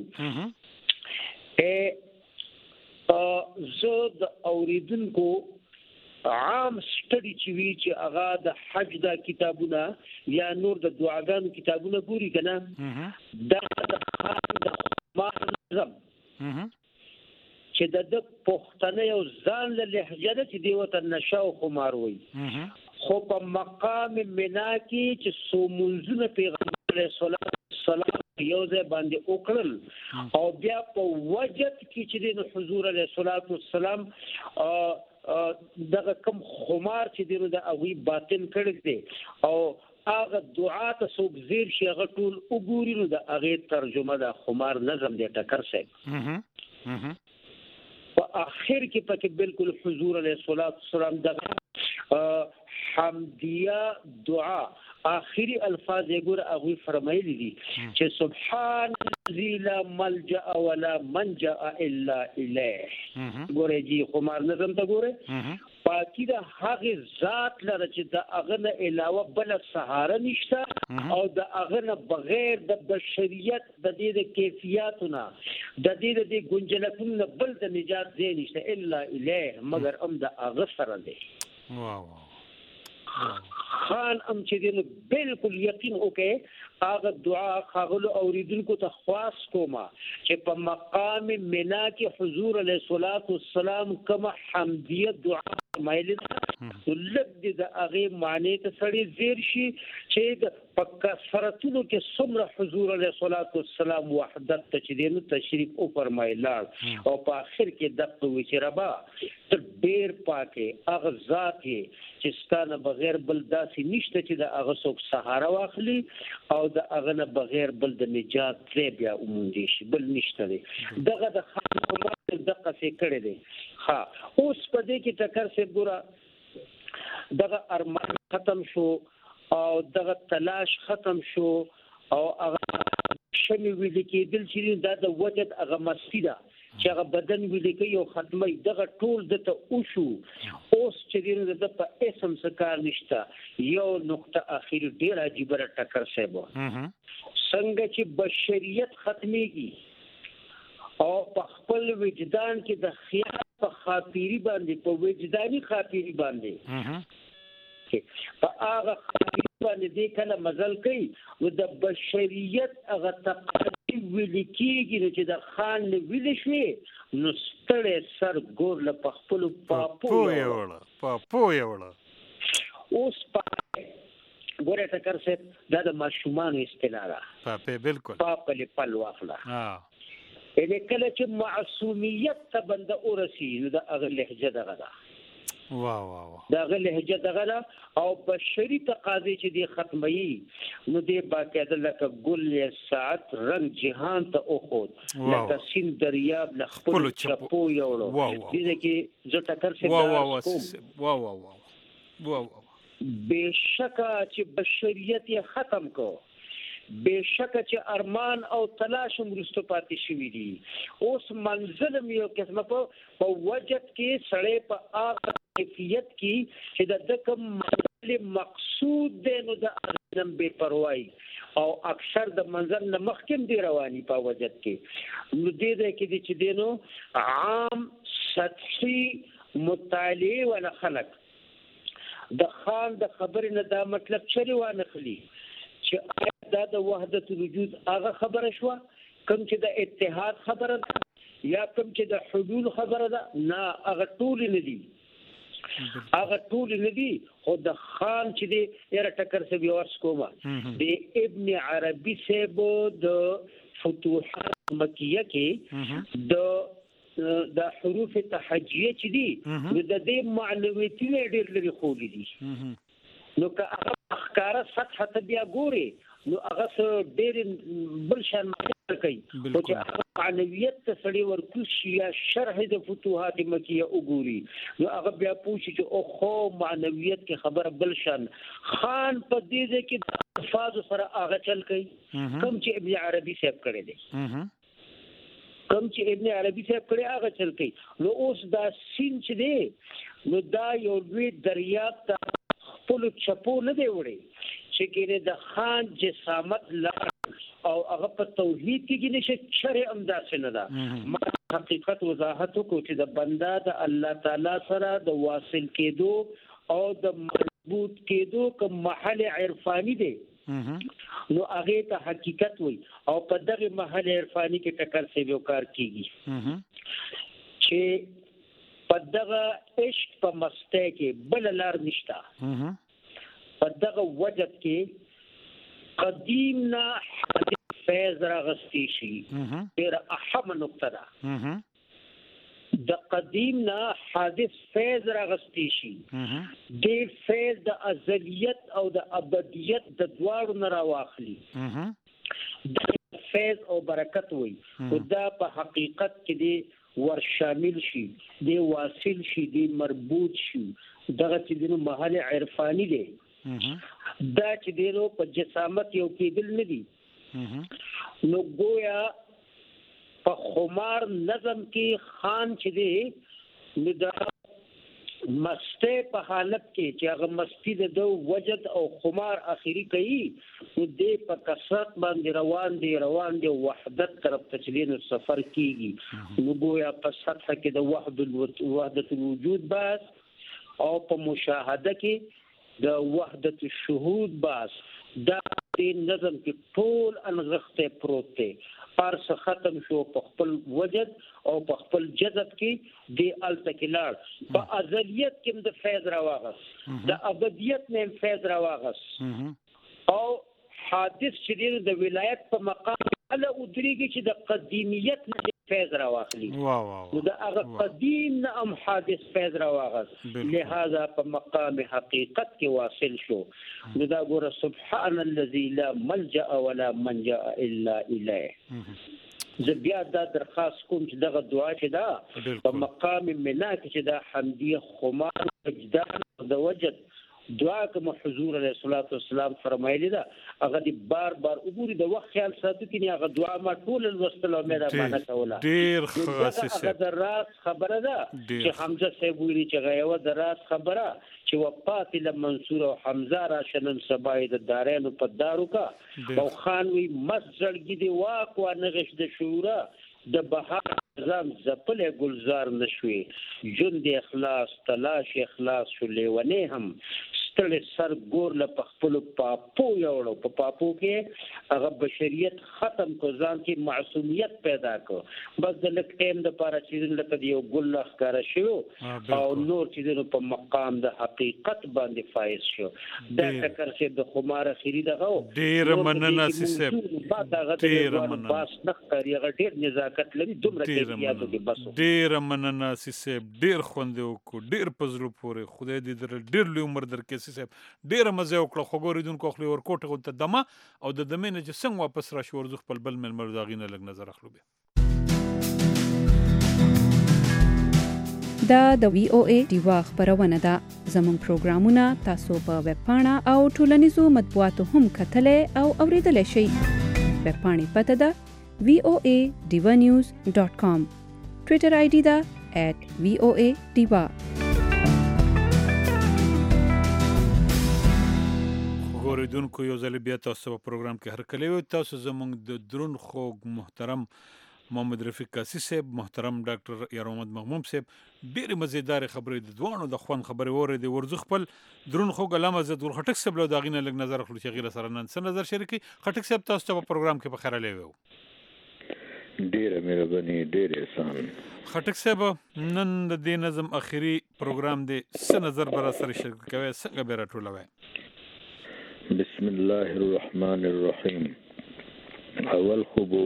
Speaker 5: ا زه د اوریدونکو عام سټډي چې وی چې هغه د حج د کتابونه یا نور د دعاګانو کتابونه ګوري کنه دا د خان د خمار نظم چې د پښتنه یو ځان له لهجه چې دی وته نشاو خمار وي خو په مقام منا کې چې سو منځونه پیغمبر صلی الله علیه وسلم یو ځای باندې وکړل او بیا په وجد کې چې د حضور علیه الصلاۃ والسلام دغه کم خمار چې دی نو د اوی باطن کړی دی او هغه دعا ته څوک زیر شي هغه ټول وګوري نو د هغه ترجمه د خمار نظم دی ټکر صاحب په اخر کې پکې بالکل حضور علیه الصلاۃ والسلام دغه حمدیه دعا آخری الفاظ یې ګور هغه فرمایلی دي چې سبحان الذي لا ملجا ولا منجا الا الیه ګورې جی خمار نظم ته ګوره پاکی د هغه ذات لره چې د هغه نه علاوه بل سهاره نشته او د هغه نه بغیر د بشریت د دې د کیفیتونه د دې د ګنجلتونو بل د نجات دی نشته الا الیه مگر ام د هغه سره دی. واو خان ام چې دین بالکل یقین وکي هغه دعا خاغلو اوریدونکو ته خواص کوما چې په مقام منا کې حضور علیه الصلاۃ والسلام کما حمدیه دعا مایل ولب د هغه معنی ته سړی زیر شي چې د پکا فرتونو کې څومره حضور علیه الصلاۃ والسلام وحدت ته چې دین تشریف او فرمایلار او په اخر کې دغه وی چې ربا ته ډیر پاکه هغه ذات چې ستانه بغیر بل داسې نشته چې د هغه څوک سهاره واخلي او د هغه نه بغیر بل د نجات ځای بیا وموندي شي بل نشته دی دغه د خان خمار دغه څه کړی دی. ها اوس په دې کې ټکر څه ګوره دغه ارمان ختم شو او دغه تلاش ختم شو او هغه شمه ویل کېدل چې دا د وجد هغه مستی ده چې هغه بدن ویل کوي او ختمي دغه ټول د ته او شو اوس چې دین د په اسم سکار نشته یو نقطه اخیر ډیر عجیب را ټکر سیبو څنګه چې بشریت ختميږي او په خپل وجدان کې د خیال په خاطری باندې په وجداني خاطری باندې په هغه خاطری باندې د کله مزل کوي او د بشریت هغه تقدیم ویل کېږي چې د خان نه ویل شي نو ستړی سر ګور له په خپل پاپو
Speaker 2: یوړه پاپو یوړه
Speaker 5: اوس په ګوره ټکر څه دا د ماشومان استلاره
Speaker 2: پاپه بالکل
Speaker 5: پاپه لپل واخله
Speaker 2: ها
Speaker 5: اله کله چې معصومیت ته بنده ورسی نو د هغه لهجه دغه ده
Speaker 2: واه واه
Speaker 5: دا غ لهجه دغه او بشری تقاضی چې دی ختمي نو دی باقاعده لکه ګل ساعت رنگ جهان ته اوخود لکه سین دریاب لخپل چپو یوړو دې کې زه ټکر سي
Speaker 2: واه واه واه واه واه واه
Speaker 5: بشکه چې بشریت یې ختم کو بشکه چې ارمان او تلاش مرستو پاتې شوی دي اوس منزل یو قسمه په وجد کې سړې په هغه کیفیت کې چې د کوم منزل مقصود دی نو د ادم بے پروايي او اکثر د منزل نه مخکې دی رواني په وجد کې نو دې دې کې چې دینو عام سطحي مطالعه ولا خلق د خان د خبرې نه دا مطلب چری وانه خلی چې دا د وحدت الوجود هغه خبره شو کوم چې د اتحاد خبره ده یا کوم چې د حلول خبره ده نه هغه ټول نه دي هغه ټول نه دي خو د خان چې دی یاره ټکر سه بیا ورس کومه د ابن عربي سیبو د فتوحات مکیه کې د د حروف تحجیه چې دي د دې معنویتونه ډېر لري خو دي نو که هغه ښکارا سطح ته بیا ګوري نو هغه ډېر بل شان کوي او چې هغه معنویت ته سړی ورکوش یا شرح د فتوحات مکیه وګوري نو هغه بیا پوښي چې او خو معنویت کې خبره بل شان خان په دې ځای کې الفاظ سره هغه چل کوي کوم چې ابن عربي صاحب کړی دی کوم چې ابن عربي صاحب کړی هغه چل کوي نو اوس دا سین چې دی نو دا یو لوی دریاب ته خپل چپو نه دی وړي چې ګینه د خان جسامت لار او هغه په توحید کې کې نشه شرع امداد نه ده ما حقیقت وضاحت کو چې د بندا د الله تعالی سره د واصل کېدو او د مربوط کېدو کوم محل عرفانی دی نو هغه ته حقیقت وي او په دغه محل عرفانی کې ټکر سی یو کار کیږي چې په دغه عشق په مسته کې بل لار نشته په دغه وجد کې قدیم نه حادث فیض راغستی شي ډېر اهم نقطه ده د قدیم نه حادث فیض راغستی شي د فیض د ازلیت او د ابدیت د دواړو نه راواخلي د فیض او برکت وي او دا په حقیقت کې دی ور شامل شي دی واصل شي دی مربوط شي دغه چې د محل عرفانی دی دا چې دیرو په جسامت یو کېدل نه دي نو گویا په خمار نظم کې خان چې دی نو دا مسته په حالت کې چې هغه مستی د وجد او خمار اخیری کوي نو دې په کثرت باندې روان دی روان دی وحدت طرف ته چلین سفر کیږي نو گویا په سطح کې د وحدت وحدت الوجود باس او په مشاهده کې د وحدت الشهود باس دا د نظم کې ټول انغخته پروت دی پارس ختم شو په خپل وجد او په خپل جذب کې د التکلار په ازلیت کې د فیض راواغس د ابدیت نه فیض راواغس او حادث چې د ولایت په مقام ال ادریږي چې د قدیمیت نه فیض راواخلي
Speaker 2: واه واه
Speaker 5: نو دا هغه قدیم نه ام حادث فیض راواغس لہذا په مقام حقیقت کې واصل شو نو دا ګوره سبحان الذي لا ملجا ولا منجا الا الیه زه بیا دا درخواست کوم چې دغه دعا چې دا په مقام منا کې چې دا حمدیه خمار وجدان د وجد دعا کوم حضور علیه الصلاۃ والسلام فرمایلی دا هغه دی بار بار وګوري د وخت خیال ساتو کې هغه دعا ما ټول الوستل او مې را مانه کوله
Speaker 2: ډیر خاصه
Speaker 5: هغه د راز خبره ده چې حمزه صاحب ویلي چې غیوه د راز خبره چې وفات له منصور او حمزه را شنن سبای د دارین په دارو کا او خان وی مسجدګي دی واق و نغش د شورا د بهار زم زپل گلزار نشوي جون د اخلاص تلاش اخلاص شو لیونه هم ستل سر ګور له خپل پاپو یوړو په پاپو کې هغه بشریت ختم کو ځان کې معصومیت پیدا کو بس د لک ټیم د پاره چې لکه یو ګل ښکارا شو او نور چې په مقام د حقیقت باندې فایز شو دا فکر چې د خمار اخیری دغه
Speaker 2: ډیر مننه سیسه ډیر مننه
Speaker 5: بس نخري هغه ډیر نزاکت لري دومره کیفیت کې بس
Speaker 2: ډیر مننه سیسه ډیر خوند وکړو ډیر پزلو پورې خدای دې در ډیر لوی عمر درکې سیسه ډیر مزه وکړه خو ګوریدونکو خپل ورکوټه ته دمه او د دمه نه چې څنګه واپس را شو ورزخ خپل بل مل مرزاغینه لګ نظر اخلو به
Speaker 6: دا د وی او ای دیوا خبرونه ده زموږ پروګرامونه تاسو په ویب پاڼه او ټولنیزو مطبوعاتو هم کتلې او اوریدلای شئ ویب پاڼې پته ده وی او ای دیوا نیوز ډاٹ کام ټوئیټر آی ډي ده ایٹ وی او ای دیوا
Speaker 2: ګوریدونکو یو ځل بیا تاسو په پروګرام کې هر کله تاسو زموږ د درون خوږ محترم محمد رفیق قاسی صاحب محترم ډاکټر یار محمد مغموم صاحب ډېر مزیدار خبرې د دوانو د خوان خبرې وره د ورزخ خپل درون خو ګلامه زد ور خټک صاحب له داغینه لګ نظر خلو چې غیر سره نن سره نظر شریکي خټک صاحب تاسو ته په پروګرام کې په خیره لیو
Speaker 7: ډېر مهرباني ډېر احسان
Speaker 2: خټک صاحب نن د دې نظم اخیری پروګرام دی څه نظر بر سره شریک کوي څنګه به راټولوي
Speaker 7: بسم الله الرحمن الرحیم اول خو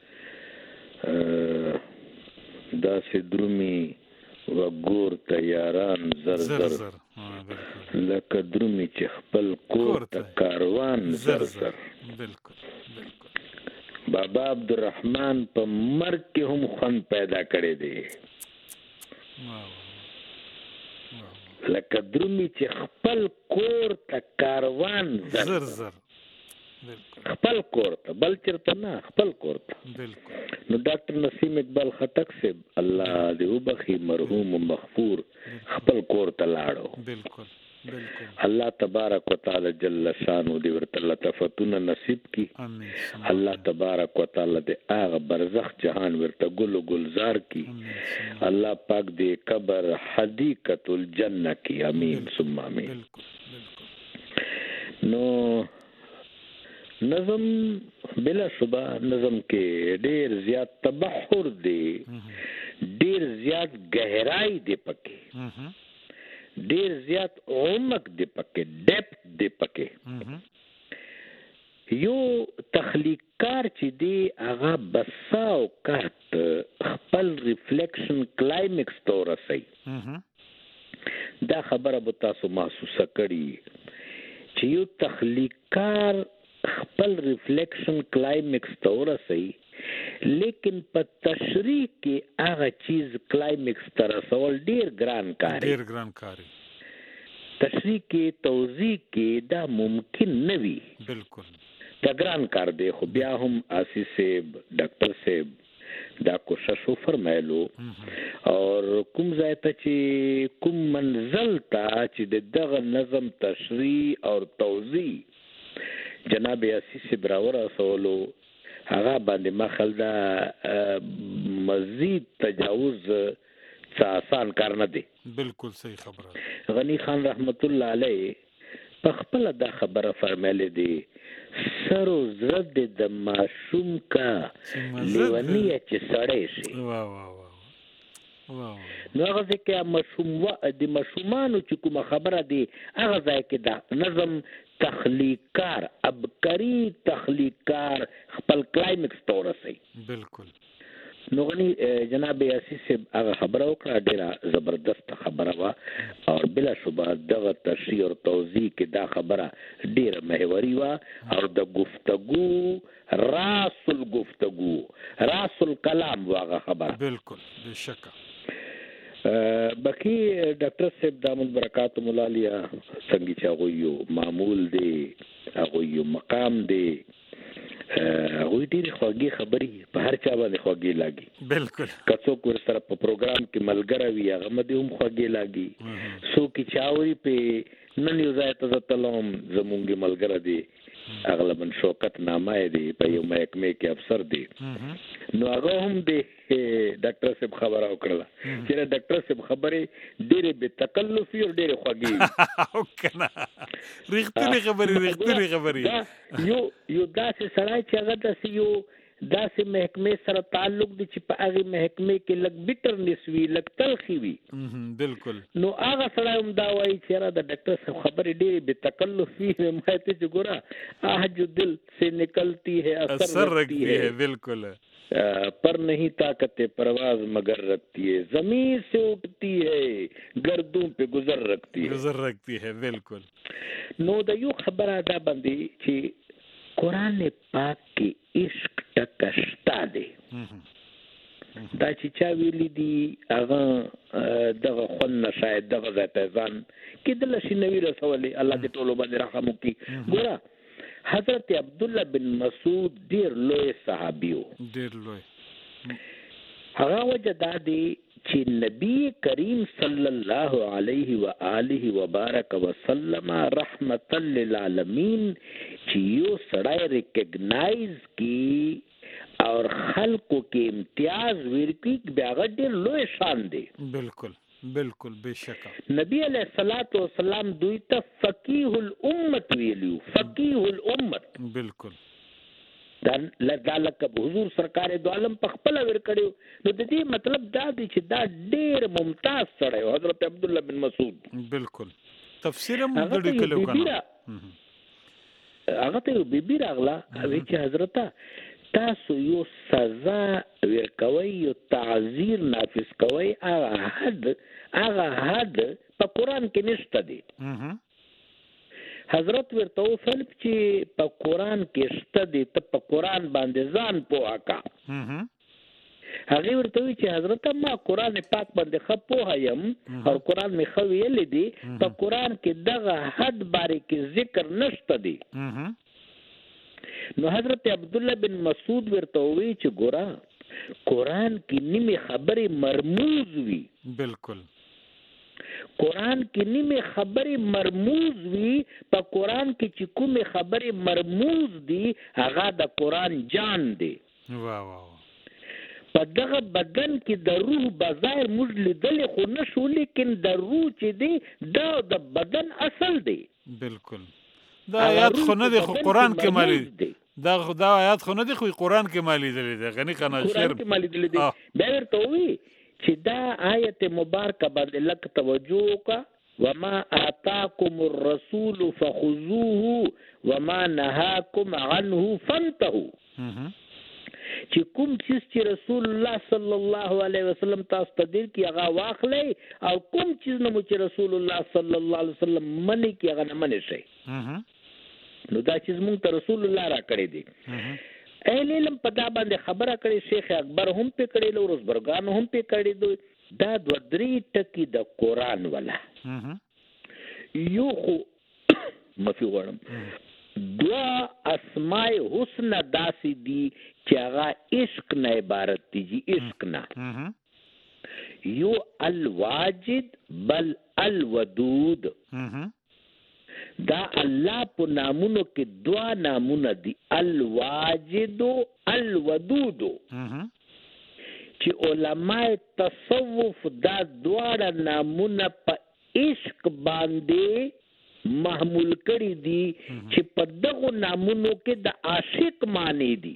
Speaker 7: دا سدرومی و ګور تیاران زر زر لکه درومی چې خپل کور ته کاروان زر زر بابا عبدالرحمن په مرګ کې هم خوند پیدا کړی دی لکه درومی چې خپل کور ته کاروان زر زر خپل کور ته بل چرته نه خپل کور ته نو ډاکټر نسیم اقبال خټک صاحب الله دې وبخي مرحوم مغفور خپل کور ته لاړو
Speaker 2: بالکل بالکل
Speaker 7: الله تبارک وتعالى جل شانو دې ورته لطفتونه نصیب کی امين الله تبارک وتعالى دې هغه برزخ جهان ورته ګل گلزار کی الله پاک دې قبر حدیقۃ الجنہ کی امین ثم امین نو نظم بلا شبہ نظم کې ډیر زیات تبحر دی ډیر زیات گہرائی دی پکې ډیر زیات عمق دی پکې ډیپث دی پکې یو تخلیقکار چې دی هغه بساو کات خپل ریفلیکشن کلایمکس ته ورسي دا خبره به تاسو محسوسه کړي چې یو تخلیقکار خپل ریفلیکشن کلایمکس ته ورسي لیکن په تشریح کې هغه چیز کلایمکس ته رسول ډیر ګران کار
Speaker 2: ډیر ګران کار
Speaker 7: تشریح کې توضیح کې دا ممکن نه وي
Speaker 2: بالکل
Speaker 7: دا ګران کار دی خو بیا هم آسی صاحب ډاکټر صاحب دا کوشش فرمایلو اور کوم ځای ته چې کوم منزل ته چې دغه نظم تشریح اور توضیح جناب یاسی سے براور رسولو هغه باندې مخل دا مزید تجاوز څه آسان کار نه دی
Speaker 2: بالکل صحیح خبره
Speaker 7: غنی خان رحمت الله علیه په خپل دا خبره فرمایله دی سر و زرد د معشوم کا لیونیه چې سړی شي
Speaker 2: واه واه واه
Speaker 7: نو هغه ځکه مشوم و د مشومانو چې کومه خبره دی هغه ځای کې دا نظم تخلیقکار ابکری تخلیقکار خپل کلایمکس ته ورسي
Speaker 2: بالکل
Speaker 7: نو غني جناب یاسی صاحب هغه خبره وکړه ډیره زبردست خبره وا او بلا شبهه دغه تشریح او توضیح کې دا خبره ډیره محوري وا او د گفتگو راس الگفتگو راس الکلام واغه خبره
Speaker 2: بالکل بشکه
Speaker 7: بکی ډاکټر صاحب دامن برکات مولا لیا څنګه چې هغه یو معمول دی هغه یو مقام دی هغه ډېر خوږی خبرې په هر چا باندې خوږی لاګي
Speaker 2: بالکل
Speaker 7: کڅو کور سره په پروګرام کې ملګری وي هغه مده هم خوږی لاګي سو کی چاوري په نن یو ځای ته تلوم زمونږ ملګری دی اغلبن شوکت نامه دی په یو محکمه کې افسر دی نو هغه هم د ډاکټر صاحب خبره وکړه چې ډاکټر صاحب خبره ډېرې بې تکلفي او ډېرې خوږې
Speaker 2: او کنه رښتینې خبرې رښتینې خبرې
Speaker 7: یو یو داسې سړی چې هغه داسې یو داسې محکمې سره تعلق دی چې په هغې محکمې کې لږ بیټرنس وي لږ تلخي وي
Speaker 2: بالکل
Speaker 7: نو هغه سړی هم دا وایي چې یاره د ډاکټر صاحب خبرې ډېرې بې تکلف وي ما ته چې ګوره آه جو دل سے نکلتی ہے
Speaker 2: اثر رکھتی ہے بالکل
Speaker 7: پر نہیں طاقت پرواز مگر رکھتی ہے زمین سے اٹھتی ہے گردوں پہ گزر رکھتی ہے
Speaker 2: گزر رکھتی ہے بالکل
Speaker 7: نو د یو خبره دا باندې چې قرآن پاک کې عشق ټکشتا دی دا چې چا ویلي دي هغه دغه خونه شاید دغه ځای ته ځان کېدلی شي نه وي رسولی الله دې ټولو باندې رحم وکړي ګوره حضرت عبدالله بن مسعود ډېر لوی صحابي و
Speaker 2: ډېر لوی
Speaker 7: هغه وجه دا دی چې نبی کریم صلی الله علیه و آله و بارک وسلم رحمتا للعالمین چې یو سړی ریکګنایز کی اور خلقو کې امتیاز ورکړي بیا هغه ډېر لوی شان دی
Speaker 2: بالکل بالکل بشکه
Speaker 7: نبی علیہ الصلوۃ والسلام دوی ته فقیه الامت ویلو فقیه الامت
Speaker 2: بالکل
Speaker 7: دا لکه حضور سرکار دو عالم په خپل ور کړو نو د دې مطلب دا دی چې دا ډېر ممتاز سړی حضرت عبدالله بن مسعود
Speaker 2: بالکل تفسیر هم د کلو کنه
Speaker 7: هغه ته یو بیبي راغله هغه چې حضرت تاسو یو سزا ورکوي یو تعزیر نافذ کوي هغه حد هغه حد په قرآن کې نشته دی حضرت ورته وفل چې په قرآن کې شته دی ته په قرآن باندې ځان پوهه کا هغې ورته وی چې حضرت ما قرآن پاک باندې ښه پوهه یم او قرآن مې ښه ویلی دی په قرآن کې دغه حد بارې کې ذکر نشته دی نو حضرت عبدالله بن مسعود ورته وی چې ګوره قرآن کې نیمې خبرې مرموز وي
Speaker 2: بالکل
Speaker 7: قرآن کې نیمه خبرې مرموز وي په قرآن کې چې کومه خبرې مرموز دي هغه د قرآن جان دی
Speaker 2: واه واه
Speaker 7: په دغه بدن کې د روح بظاهر موږ لیدلی خو نشو لیکن د روح چې دی دا د بدن اصل دی
Speaker 2: بالکل دا آیات خو نه دی خو قرآن کې مالی دا دا آیات خو نه دی خو قرآن کې مالی دی غنی قنا شعر
Speaker 7: قرآن کې مالی دی بیا ورته وی چې دا آیت مبارکه باندې لک توجه وکړه وما آتاکم الرسول فخذوه وما نهاکم عنه فانتهوا چې کوم چیز چې رسول الله صلی الله علیه وسلم تاسو ته دیر کی هغه واخلئ او کوم چیز نه چې رسول الله صلی الله علیه وسلم منی کی هغه نه منی شي نو دا چیز مونږ ته رسول الله را کړی دی اهل علم په دا باندې خبره کړي شیخ اکبر هم په کړي لو روزبرګان هم په کړي دا دو درې ټکی د قرآن ولا یو خو مفي غړم دوا اسماء حسن داسي دي چې هغه عشق نه عبارت دي جی عشق نه یو الواجد بل الودود دا الله په نامونو کې دوا نامونه دي الواجد الودود چې علماء تصوف دا دواړه نامونه په عشق باندې محمول کړي دي چې په دغه نامونو کې د عاشق معنی دي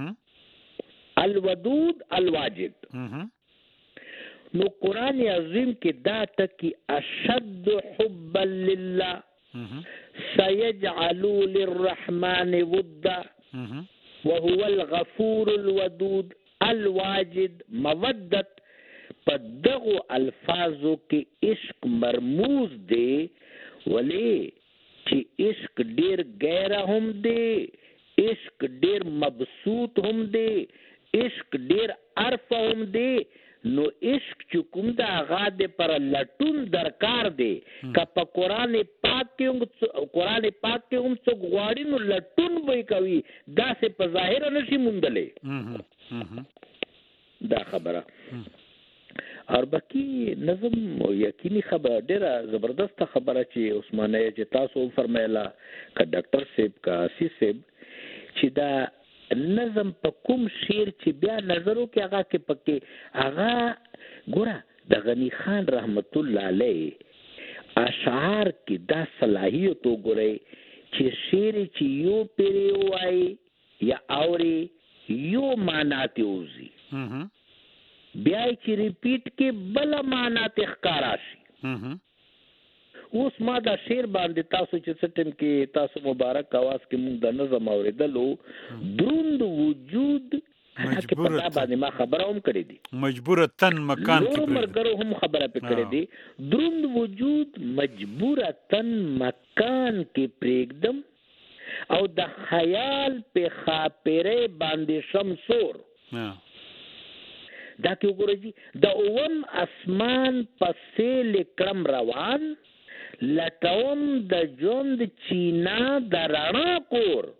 Speaker 7: الودود الواجد نو قرآن عظیم کې دا ټکی اشد حبا لله سيجعل للرحمن ودا وهو الغفور الودود الواجد مودت په دغو الفاظو کې عشق مرموز دی ولی چې عشق ډیر غیره هم دی عشق ډیر مبسوط هم دی عشق ډیر عرف هم دی نو عشق چې کوم دا هغه د پر لټون درکار دی که په قرآن پاک کې هم قرآن پاک کې هم څوک غواړي نو لټون به کوي داسې په ظاهره نشي موندلی دا خبره او باقي نظم یقیني خبره ډیره زبردست خبره چې عثمانه چې تاسو فرمایله ک ډاکټر صاحب کا سی صاحب چې دا نظم په کوم شعر چې بیا نظر وکي هغه کې پکې هغه ګوره د غنی خان رحمت الله علیه اشعار کې دا صلاحیت وګورئ چې شعر چې یو پیری وای یا اوري یو معنا ته وزي بیا چې ریپیټ کې بل معنا ته ښکارا شي اوس ما دا شعر باندې تاسو چې سټم کې تاسو مبارک आवाज کې موږ د نظم اوریدلو دروند وجود هغه په دا باندې ما خبره هم کړې دي
Speaker 2: مجبورتن مکان
Speaker 7: کې مرګرو هم خبره پې کړې دي دروند وجود مجبورتن مکان کې پرېږدم او د خیال په خاپره باندې شمسور دا کې وګورئ د اوم اسمان پسې لکرم روان لټوم د ژوند چینا د رڼا کور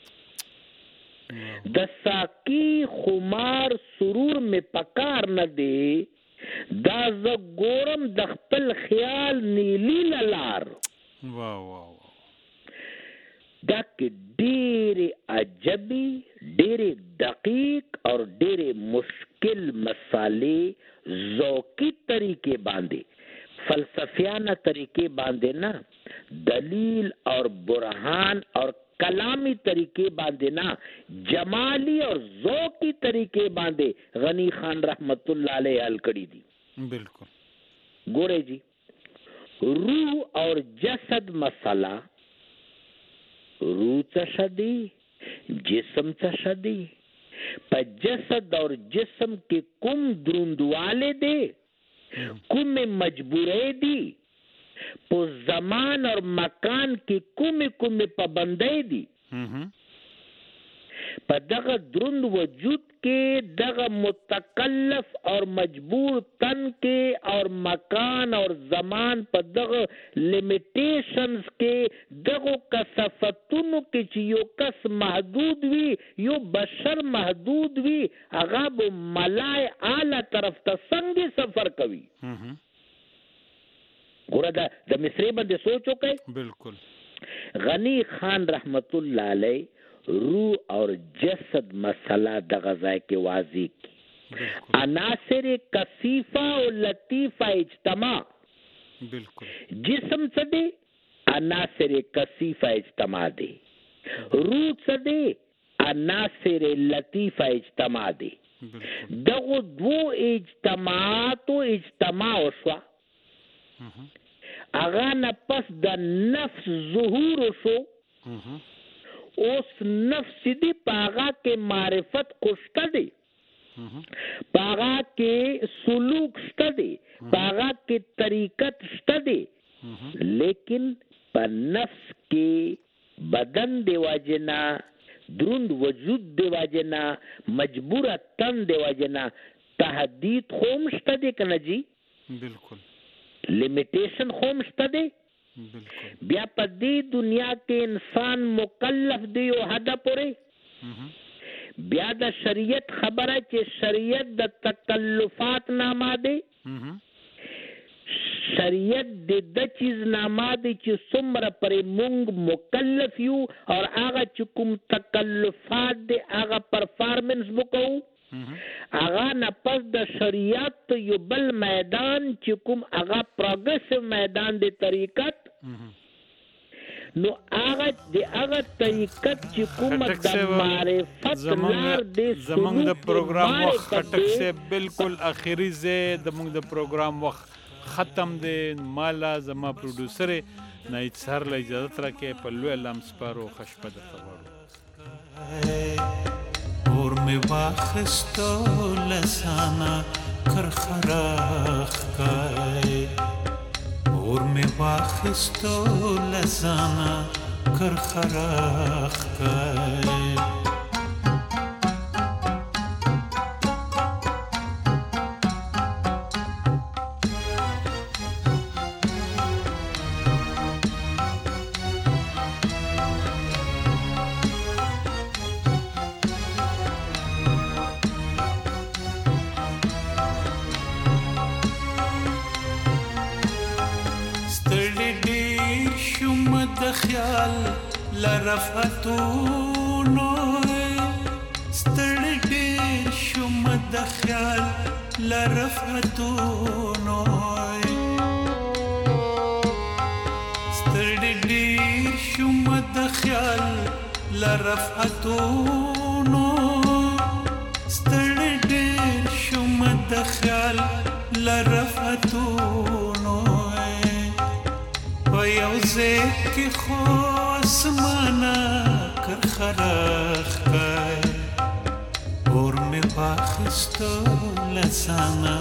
Speaker 7: د ساقي خمار سرور می پکار نه دی دا ز ګورم د خپل خیال نیلی لار
Speaker 2: واه واه
Speaker 7: دا کې ډېرې عجبي ډېرې دقیق اور ډېرې مشکل مسالې ذوقي طریقې باندې فلسفیانه طریقې باندې نه دلیل اور برهان اور کلامی طریقې باندې نه جمالی اور ذوقی طریقې باندې غنی خان رحمت الله علیه حل کړی دي
Speaker 2: بالکل
Speaker 7: ګورئ جی روح اور جسد مسئلہ روح څه شدی جسم څه شدی په جسد اور جسم کې کوم دروندواله دی کوم مجبورې دی په زمان اور مکان کې کوم کوم پابندۍ دي په دغه دروند وجود کې دغه متکلف اور مجبور تن کې اور مکان اور زمان په دغه لیمیټیشنز کې دغه کثافتونو کې چې یو کس محدود وي یو بشر محدود وي هغه به ملای اعلی طرف ته څنګه سفر کوي ګوره دا د مصری باندې سوچ وکړئ
Speaker 2: بالکل
Speaker 7: غنی خان رحمت الله علیه روح اور جسد مسئلہ د غذای کې واضح کی عناصر کثیفہ و لطیفہ اجتماع
Speaker 2: بالکل
Speaker 7: جسم څه دی عناصر کثیفہ اجتماع دی روح څه دی عناصر لطیفہ اجتماع دی دغه دو اجتماعات و اجتماع شو اغا نه پس د نفس ظهور شو اوس نفس دی پاغا کے معرفت خوشتا دی پاغا کے سلوک شتا دی پاغا کے طریقت شتا دی لیکن پا نفس کے بدن دی واجنا دروند وجود دی واجنا مجبور تن دی واجنا تحدید خوم شتا دی کنا جی
Speaker 2: بالکل
Speaker 7: لیمیٹیشن خوم شتا دی بیا په دې دنیا کې انسان مکلف دی او حد پورې بیا د شریعت خبره چې شریعت د تکلفات نامه دی شریعت د چیز نامه دی چې څومره پرې مونږ مکلف یو او هغه چې کوم تکلفات دی هغه پرفارمنس وکړو هغه نه پس د شریعت یو بل میدان چې کوم هغه پروګرسیو میدان دی طریقت نو هغه د هغه طریقت چې کوم د معرفت لار دی
Speaker 2: زمونږ د پروګرام وخت خټک سے بالکل اخیری زه د موږ د پروګرام وخت ختم دی مالا زما پروډوسر نه اتصار له اجازه تر کې په لوی لام سپارو خشپه د خبرو
Speaker 8: اور می واخستو لسانا کرخراخ کای اور می واخستو لسانا کرخراخ کای خیال لرفتونو ستړي ډېر شوم د خیال لرفتونو ستړي ډېر شوم د خیال لرفتونو ستړي ډېر شوم د خیال لرفتونو په یو ځای کې خو اسمانه کرخرخ کای اور می واخستو لسانه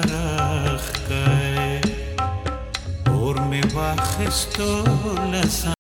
Speaker 8: کرخرخ کای اور می واخستو لسانه